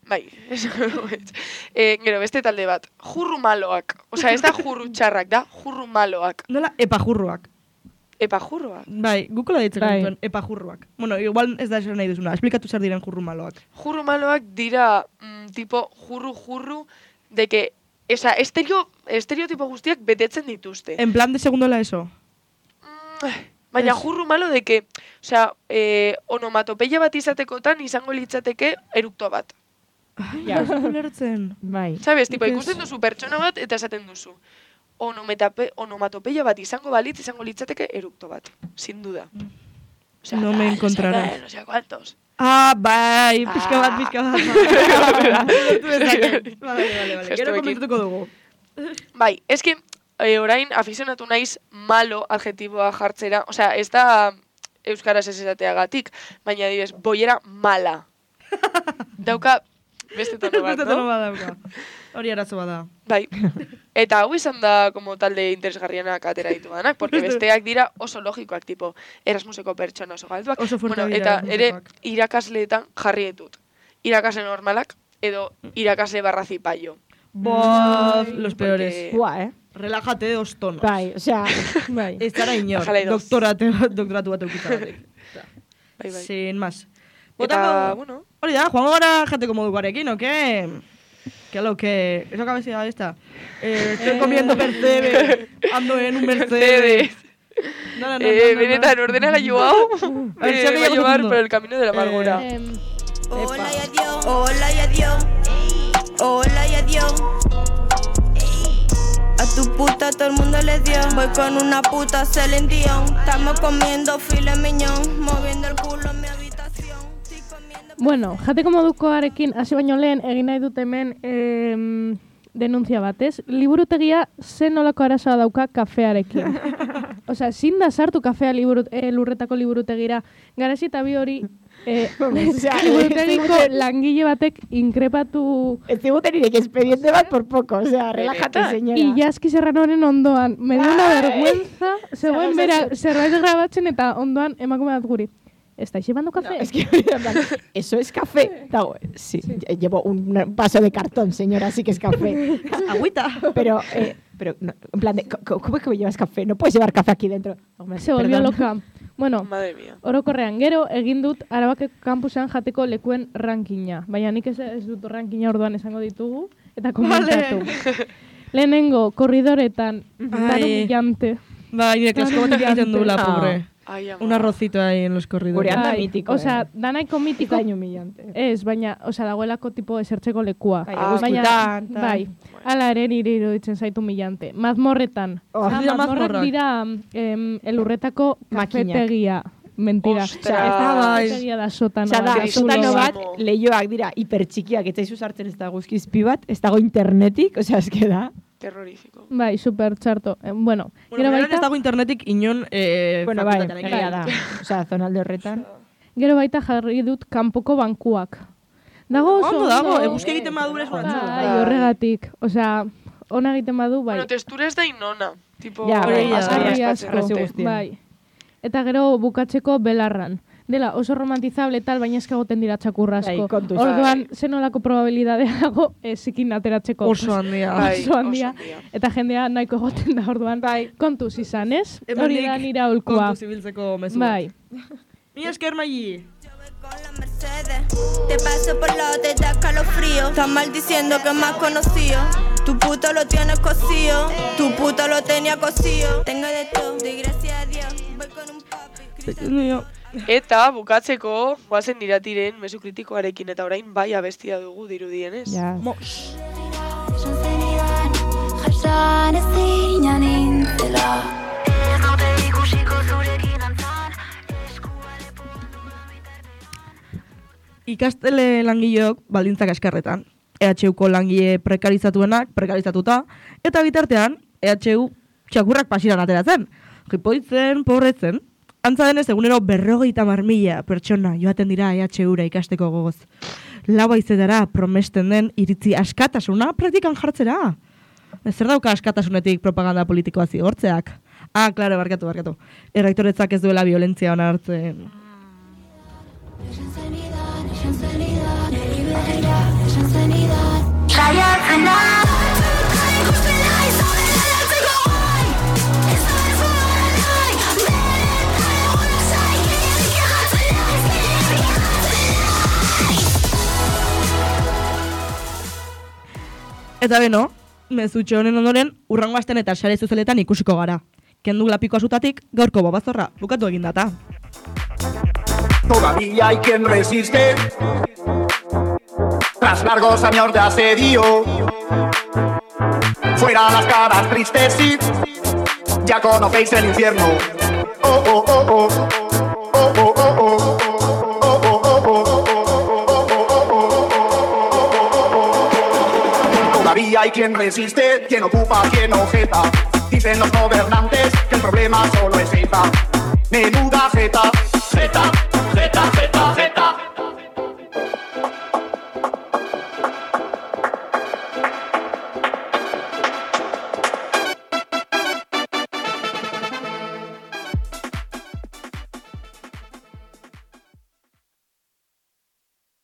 Gero, beste talde bat. Jurru maloak. Osea, ez da jurru txarrak, da jurru maloak. Nola epajurruak. Epa jurruak. Bai, gukola ditzen Bai. dituen epajurruak. Bueno, igual ez da esan nahi duzuna. Esplikatu zer diren jurru maloak. Jurru maloak dira, tipo, jurru, de que, esa, estereotipo guztiak betetzen dituzte. En plan de segundo la ESO. Baina Ez. jurru malo de que, osea, onomatopeia bat izatekotan izango litzateke erupto bat. Ja. Ez dut ulertzen. Bai. Sabes, tipo, Ez. ikusten duzu pertsona bat eta esaten duzu. Onomatopeia bat izango litzateke erupto bat. Sin duda. Osea, No me encontrarás. No sé cuántos. Ah, bai, pixka bat. Ulertu dezaket. Vale. Gero Gestuekin. komentatuko dugu. Bai, eske, orain afizionatu naiz malo adjetiboa jartzera, osea, ez da euskaraz ez esateagatik, baina adibidez, boiera mala. Dauka beste tono bat, Beste tono no? badauka. Hori arazo bada. Bai. Eta hau izan da como talde interesgarrienak atera ditudanak, porque besteak dira oso logikoak, tipo Erasmuseko pertsona oso galduak. Oso fuerte Bueno, dira eta ere Erasmusekoak. irakasleetan jarri ditut. Irakasle normalak, edo irakasle barra zipaio. Bof, los peores. Buah, Relájate de dos tonos. Bai, osea, bai. Ez zara inor, Bájale dos. doktoratu bat eukitagatik. Bai. Sin más. Eta, bueno, Hori da, joango gara jateko moduarekin, ¿o qué? ¿Qué lo que? ¿Eso cabecilla esta? Estoy comiendo Mercedes. Ando en un Mercedes. No. benetan, ordena gailu hau. A ver, Me va a llevar por el camino de la amargura. Hola y adiós, hola y adiós, hola y adiós. A tu puta todo el mundo le dio. Voy con una puta Celine Dion. Estamos comiendo filet mignon, moviendo el culo en mi habitación. Bueno, jateko modukoarekin hasi baino lehen egin nahi dut hemen denuntzia batez. Liburutegia zen nolako arazoa dauka kafearekin. Osea, ezin da sartu kafea lurretako liburutegira. Garasi eta bi hori liburutegiko langile batek inkrepatu... Ez ziguten irek expediente bat por poco, osea, relájate, señora. Illaski Serranoren ondoan. Me dio una vergüenza. Zegoen bera zerbait grabatzen eta ondoan emakume bat guri. ¿Estáis llevando café? No, es que eso es café. No, sí, llevo un vaso de cartón, señora, sí que es café. Agüita. Pero no, en plan de, ¿cómo es que llevas café? No puedes llevar café aquí dentro. Se volvió loca. Bueno, Madre mía. orokorrean, gero egin dut Arabako kampusean jateko lekuen rankinga. Baina nik ez dut rankinga orduan esango ditugu eta komentatu. Lehenengo, korridoretan, daro brillante. Ba, nire klasko batek egiten du la pobre. Ai, ama. Un arrocito ahí en los corridores. Gurean da mitiko, Osea, danaiko mitiko. Daño humillante. Ez, baina, osea, dagoelako tipo esertzeko lekua. Bai, Baina, eguzkitan, tal. bai, ala ere nire iruditzen zaitu humillante. Mazmorretan. dira Mazmorrak mazmorrak. dira elurretako Makinak. kafetegia. Mentira. Ostras. Ez da bai. kafetegia da sotano. Osea, da, Bai, sotano zulo bat, bat. lehioak dira hipertxikiak, ez zaizu sartzen ez da guzkizpi bat, ez dago internetik, osea, eske da. Terrorífico. Bai, super txarto. Bueno, Bueno, gero ez baita, dago internetik inon Bueno, bai, fakultatean egia da. Osea, zonalde horretan. gero baita jarri dut kanpoko bankuak. Dago oso Ondo dago, eguzki egiten badu ere Bai, horregatik. Osea, ona egiten badu, bai. Bueno, textura ez da inona. Tipo, Ja, bai, Argi asko asko, arrazoi guztien. bai. Eta gero bukatzeko belarran. Dela, oso romantizable tal, baina eskagoten dira txakurra asko. Bai, kontuz. Orduan, zenolako probabilidadea dago zikin ateratzeko. Oso handia. Bai, Oso handia. oso handia. Eta jendea nahiko egoten da orduan. Bai. Kontuz izan, ez? Hemendik Hori da nire aholkua. Kontuz ibiltzeko mezu. Bai. Mi esker Mayi. Con la Mercedes, te paso por lado, te da calofrío. Estás maldiciendo que me has conocido. Tu puto lo tienes cosido, tu puto lo tenía cosido. Tengo de todo, doy gracias a Dios. Voy con un papi. Eta bukatzeko, goazen iratiren mezu kritikoarekin eta orain bai abestia dugu dirudienez. Ja. Mos. Esan zenidan, jasan ez zina nintzela. Ez dute ikusiko zurekin antzan, eskua lepo. Ikastele langileok baldintzak askarretan. EHUko langile prekarizatuta, eta bitartean EHU txakurrak pasiran ateratzen. Jipoitzen, pobretzen. Antza denez egunero 50.000 pertsona joaten dira EHUra ikasteko gogoz. Lau haizetara promesten den iritzi askatasuna praktikan jartzera. Zer dauka askatasunetik propaganda politikoa zigortzeak? Klaro, barkatu. Errektoretzak ez duela violentzia ona hartzen. Esan zenidan, niri begira, esan zenidan. Saiatzen da! Ikusten nahi, zaudela lantzeko gai! Ez da ez zuen nahi, benetan egon zai, gehiadik egatzen naiz, Eta beno, mezutxo honen ondoren, urrango asten eta sare sozialetan ikusiko gara. Kendu lapiko azutatik, gaurko babazorra, bukatu egin data. Todavía hay quien resiste tras largos años de asedio. Fuera las caras tristes, sí, ya conocéis el infierno. Oh, oh, oh, oh. Oh, oh, oh, oh. Todavía hay quien resiste, quien ocupa, quien objeta. Dicen los gobernantes que el problema solo es ETA. Menuda jeta,